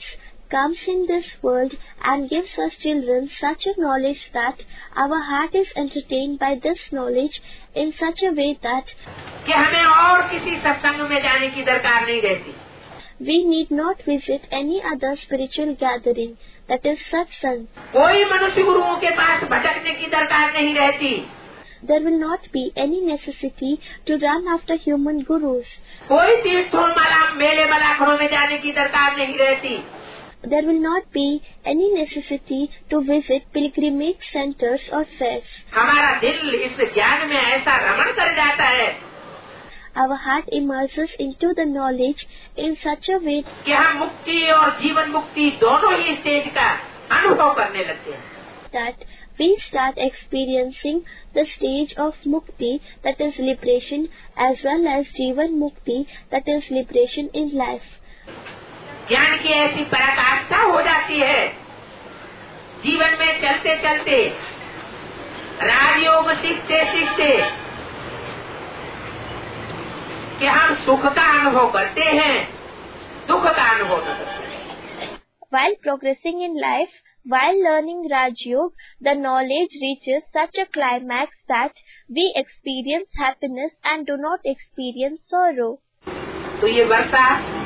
comes in this world and gives us children such a knowledge that our heart is entertained by this knowledge in such a way that कि हमें और किसी सत्संग में जाने की दरकार नहीं रहती. we need not visit any other spiritual gathering, that is satsang. कोई मनुष्य गुरुओं के पास भटकने की दरकार नहीं रहती. There will not be any necessity to run after human gurus. कोई तीर्थों माला मेले मलाखड़ों में जाने की दरकार नहीं रहती. There will not be any necessity to visit pilgrimage centers or fairs. हमारा दिल इस ज्ञान में ऐसा रमण कर जाता है. Our heart immerses into the knowledge in such a way कि हम मुक्ति और जीवन मुक्ति दोनों ही स्टेज का अनुभव करने लगते हैं. that we start experiencing the stage of mukti, that is liberation, as well as jivan mukti, that is liberation in life. ज्ञान की ऐसी पराकाष्ठा हो जाती है जीवन में चलते चलते, राजयोग सीखते सीखते, कि हम सुख का अनुभव करते हैं, दुख का अनुभव नहीं करते. While progressing in life, while learning Raj Yoga, the knowledge reaches such a climax that we experience happiness and do not experience sorrow. तो ये वर्षा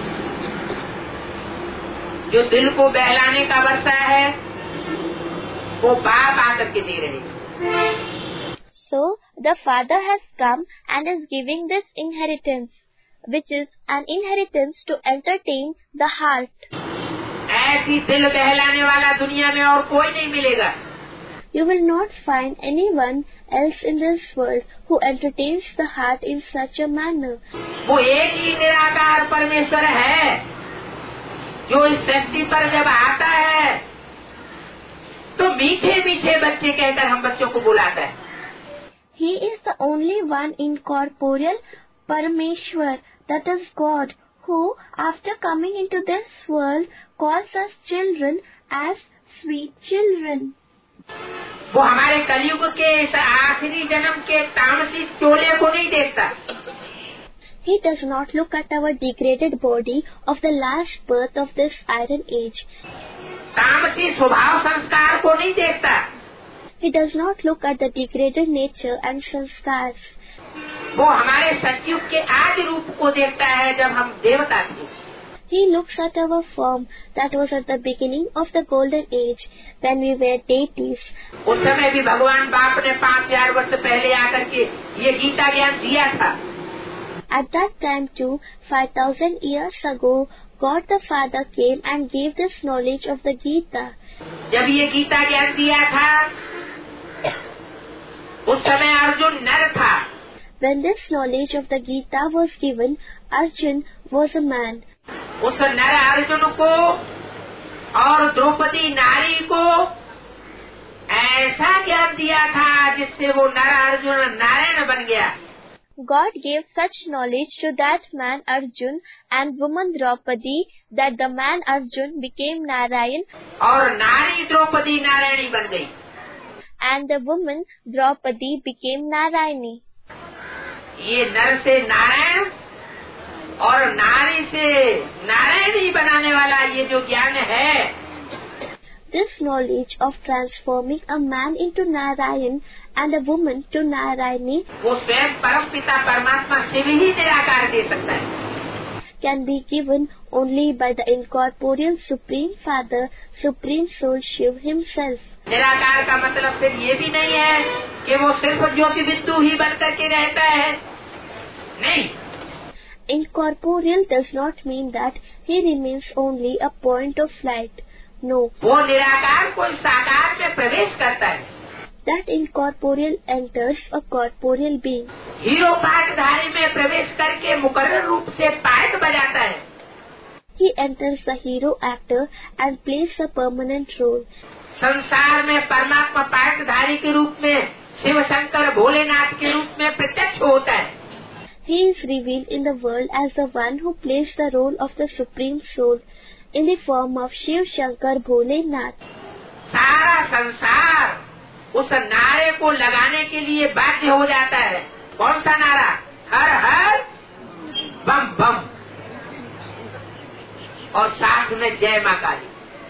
जो दिल को बहलाने का वर्षा है, वो बाप आकर के दे रहे. So the Father has come and is giving this inheritance, which is an inheritance to entertain the heart. ऐसी दिल बहलाने वाला दुनिया में और कोई नहीं मिलेगा. You will not find anyone else in this world who entertains the heart in such a manner. वो एक ही निराकार परमेश्वर है जो इस सृष्टि पर जब आता है तो मीठे मीठे बच्चे कहकर हम बच्चों को बुलाता है. He is the only one incorporeal Parameshwar, that is God, who after coming into this world calls us children as sweet children. वो हमारे कलयुग के इस आखिरी जन्म के तामसी चोले को नहीं देखता. He does not look at our degraded body of the last birth of this iron age. तामसी स्वभाव संस्कार को नहीं देखता. He does not look at the degraded nature and sanskars. वो हमारे सतयुग के आदि रूप को देखता है जब हम देवता थे. He looks at our form that was at the beginning of the golden age when we were deities. उस समय भी भगवान बाप ने पाँच हजार वर्ष पहले आकर के ये गीता ज्ञान दिया था. At that time too, five thousand years ago, God the Father came and gave this knowledge of the Gita. जब ये गीता ज्ञान दिया था उस समय अर्जुन नर था. When this knowledge of the Gita was given, Arjun was a man. उस नर अर्जुन को और द्रौपदी नारी को ऐसा ज्ञान दिया था जिससे वो नर अर्जुन नारायण बन गया. God gave such knowledge to that man Arjun and woman Draupadi that the man Arjun became Narayan और नारी द्रौपदी नारायणी बन गई. And the woman Draupadi became Narayani. ये नर से नारायण और नारी से नारायणी बनाने वाला ये जो ज्ञान है, this knowledge of transforming a man into Narayan and a woman to Narayani, वो स्वयं परम पिता परमात्मा शिव ही निराकार दे सकता है. can be given only by the incorporeal Supreme Father, Supreme Soul Shiv himself. निराकार का मतलब फिर ये भी नहीं है कि वो सिर्फ ज्योति बिंदु ही बन करके रहता है. नहीं. Incorporeal does not mean that he remains only a point of light. No. वो निराकार कोई साकार में प्रवेश करता है. That incorporeal enters a corporeal being. Hero पाठधारी में प्रवेश करके मुकर्रर रूप से पाठ बजाता है. He enters the hero actor and plays a permanent role. संसार में परमात्मा पाठधारी के रूप में शिव शंकर भोलेनाथ के रूप में प्रत्यक्ष होता है. He is revealed in the world as the one who plays the role of the Supreme Soul in the form of Shiv Shankar Bholenath. सारा संसार उस नारे को लगाने के लिए बाध्य हो जाता है. कौन सा नारा? हर हर बम बम और साथ में जय मां काली.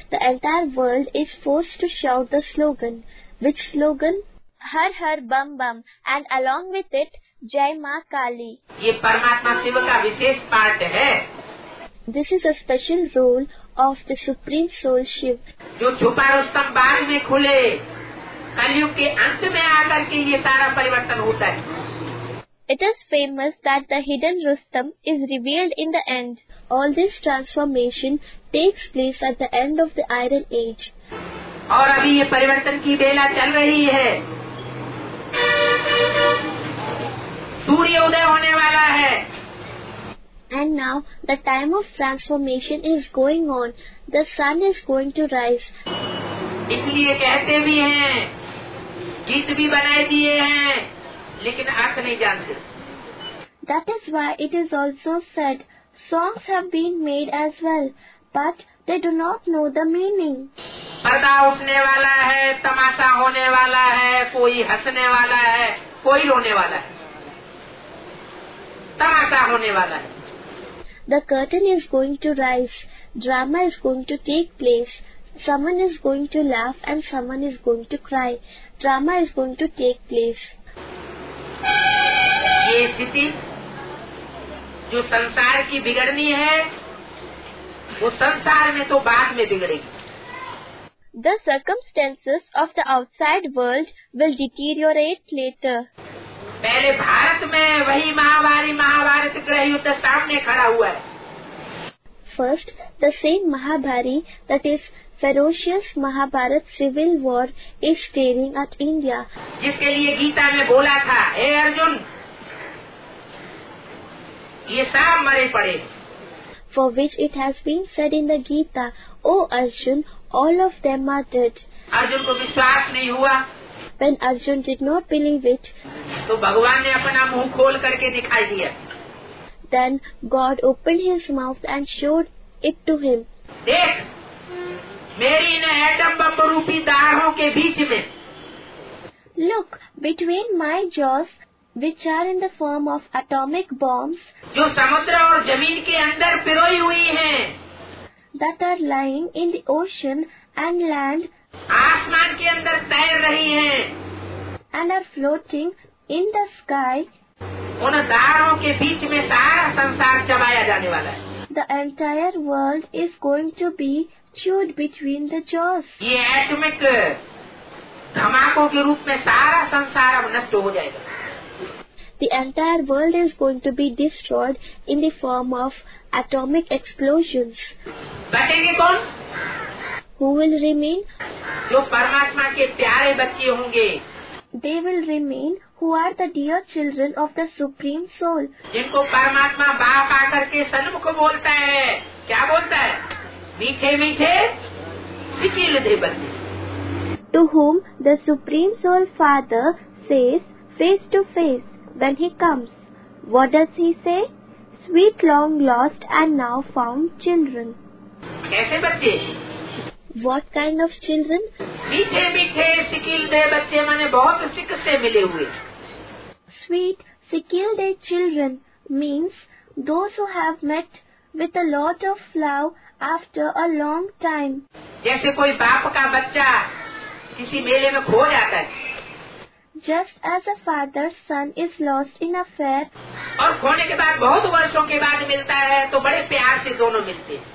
the entire world is forced to shout the slogan. Which slogan? Har Har Bam Bam, and along with it, Jai Ma Kali. ये परमात्मा शिव का विशेष पार्ट है. This is a special role of the Supreme Soul Shiv. जो छुपा रुस्तम बाद में खुले, कलयुग के अंत में आकर के ये सारा परिवर्तन होता है. It is famous that the hidden Rustam is revealed in the end. All this transformation takes place at the end of the Iron Age. और अभी ये परिवर्तन की बेला चल रही है. सूर्य उदय होने वाला है. And now the time of transformation is going on. The sun is going to rise. इसलिए कहते भी हैं, गीत भी बनाए दिए हैं, लेकिन अर्थ नहीं जानते. That is why it is also said, songs have been made as well, but they do not know the meaning. पर्दा उठने वाला है, तमाशा होने वाला है, कोई हंसने वाला है, कोई रोने वाला है. तमाशा होने वाला है. The curtain is going to rise, drama is going to take place, someone is going to laugh and someone is going to cry. Drama is going to take place. ये स्थिति जो संसार की बिगड़नी है, वो संसार में तो बाद में बिगड़ेगी. The circumstances of the outside world will deteriorate later. पहले भारत में वही महाभारी महाभारत गृह युद्ध सामने खड़ा हुआ है. First, the same Mahabhari, that is ferocious Mahabharat civil war, is staring at India. जिसके लिए गीता में बोला था, हे अर्जुन, ये सब मरे पड़े. For which it has been said in the Gita, O Arjun, all of them are dead. Arjun को विश्वास नहीं हुआ. When Arjun did not believe it, तो भगवान ने अपना मुंह खोल करके दिखाई दिया. Then God opened his mouth and showed it to him. देख, मेरी इन एटम बम रूपी दाढ़ों के बीच में, Look, between my jaws, which are in the form of atomic bombs, जो समुद्र और जमीन के अंदर पिरोई हुई हैं, that are lying in the ocean and land, आसमान के अंदर तैर रही हैं, and are floating in the sky, उन दाढ़ों के बीच में सारा संसार चबाया जाने वाला है. the entire world is going to be chewed between the jaws. ये एटमिक धमाकों के रूप में सारा संसार अब नष्ट हो जाएगा. The entire world is going to be destroyed in the form of atomic explosions. बचेंगे कौन? Who will remain? जो परमात्मा के प्यारे बच्चे होंगे, They will remain who are the dear children of the Supreme Soul. जिनको परमात्मा बाप आकर के सन्मुख बोलता है. क्या बोलता है? मीठे मीठे सिकिल दे बच्चे. To whom the Supreme Soul Father says face to face when he comes. What does he say? Sweet long lost and now found children. कैसे बच्चे? What kind of children? मीठे मीठे सिकिल दे बच्चे, माने बहुत सिक से मिले हुए. Sweet Sikilde children means those who have met with a lot of love after a long time. जैसे कोई बाप का बच्चा किसी मेले में खो जाता है, Just as a father's son is lost in a fair, और खोने के बाद बहुत वर्षों के बाद मिलता है, तो बड़े प्यार से दोनों मिलते हैं.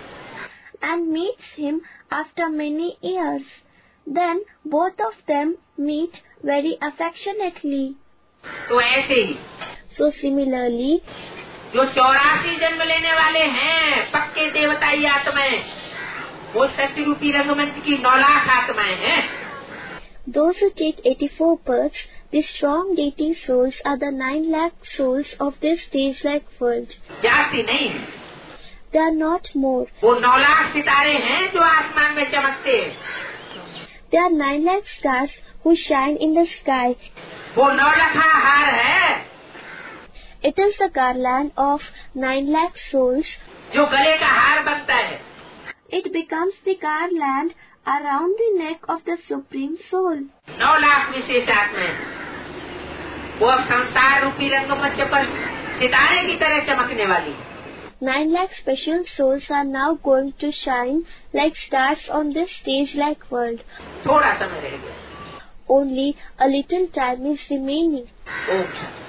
and meets him after many years, then both of them meet very affectionately. तो ऐसे ही So similarly, जो चौरासी जन्म लेने वाले हैं, पक्के देवताई आत्माएं, वो शक्ति रूपी रंगमंच की नौ लाख आत्माएं हैं. those who take eighty-four births, the strong deity souls are the nine lakh souls of this stage-like world. जाति नहीं, They are not more. वो नौ लाख सितारे हैं जो आसमान में चमकते हैं. They are nine lakh stars who shine in the sky. वो नौ लखा हार है It is the garland of nine lakh souls. जो गले का हार बनता है. It becomes the garland around the neck of the Supreme Soul. नौ लाख विशेष आत्माएं, वो अब संसार रूपी रंगमंच पर सितारे की तरह चमकने वाली. Nine lakh special souls are now going to shine like stars on this stage-like world. थोड़ा समय रह गया. Only a little time is remaining. Om Shanti.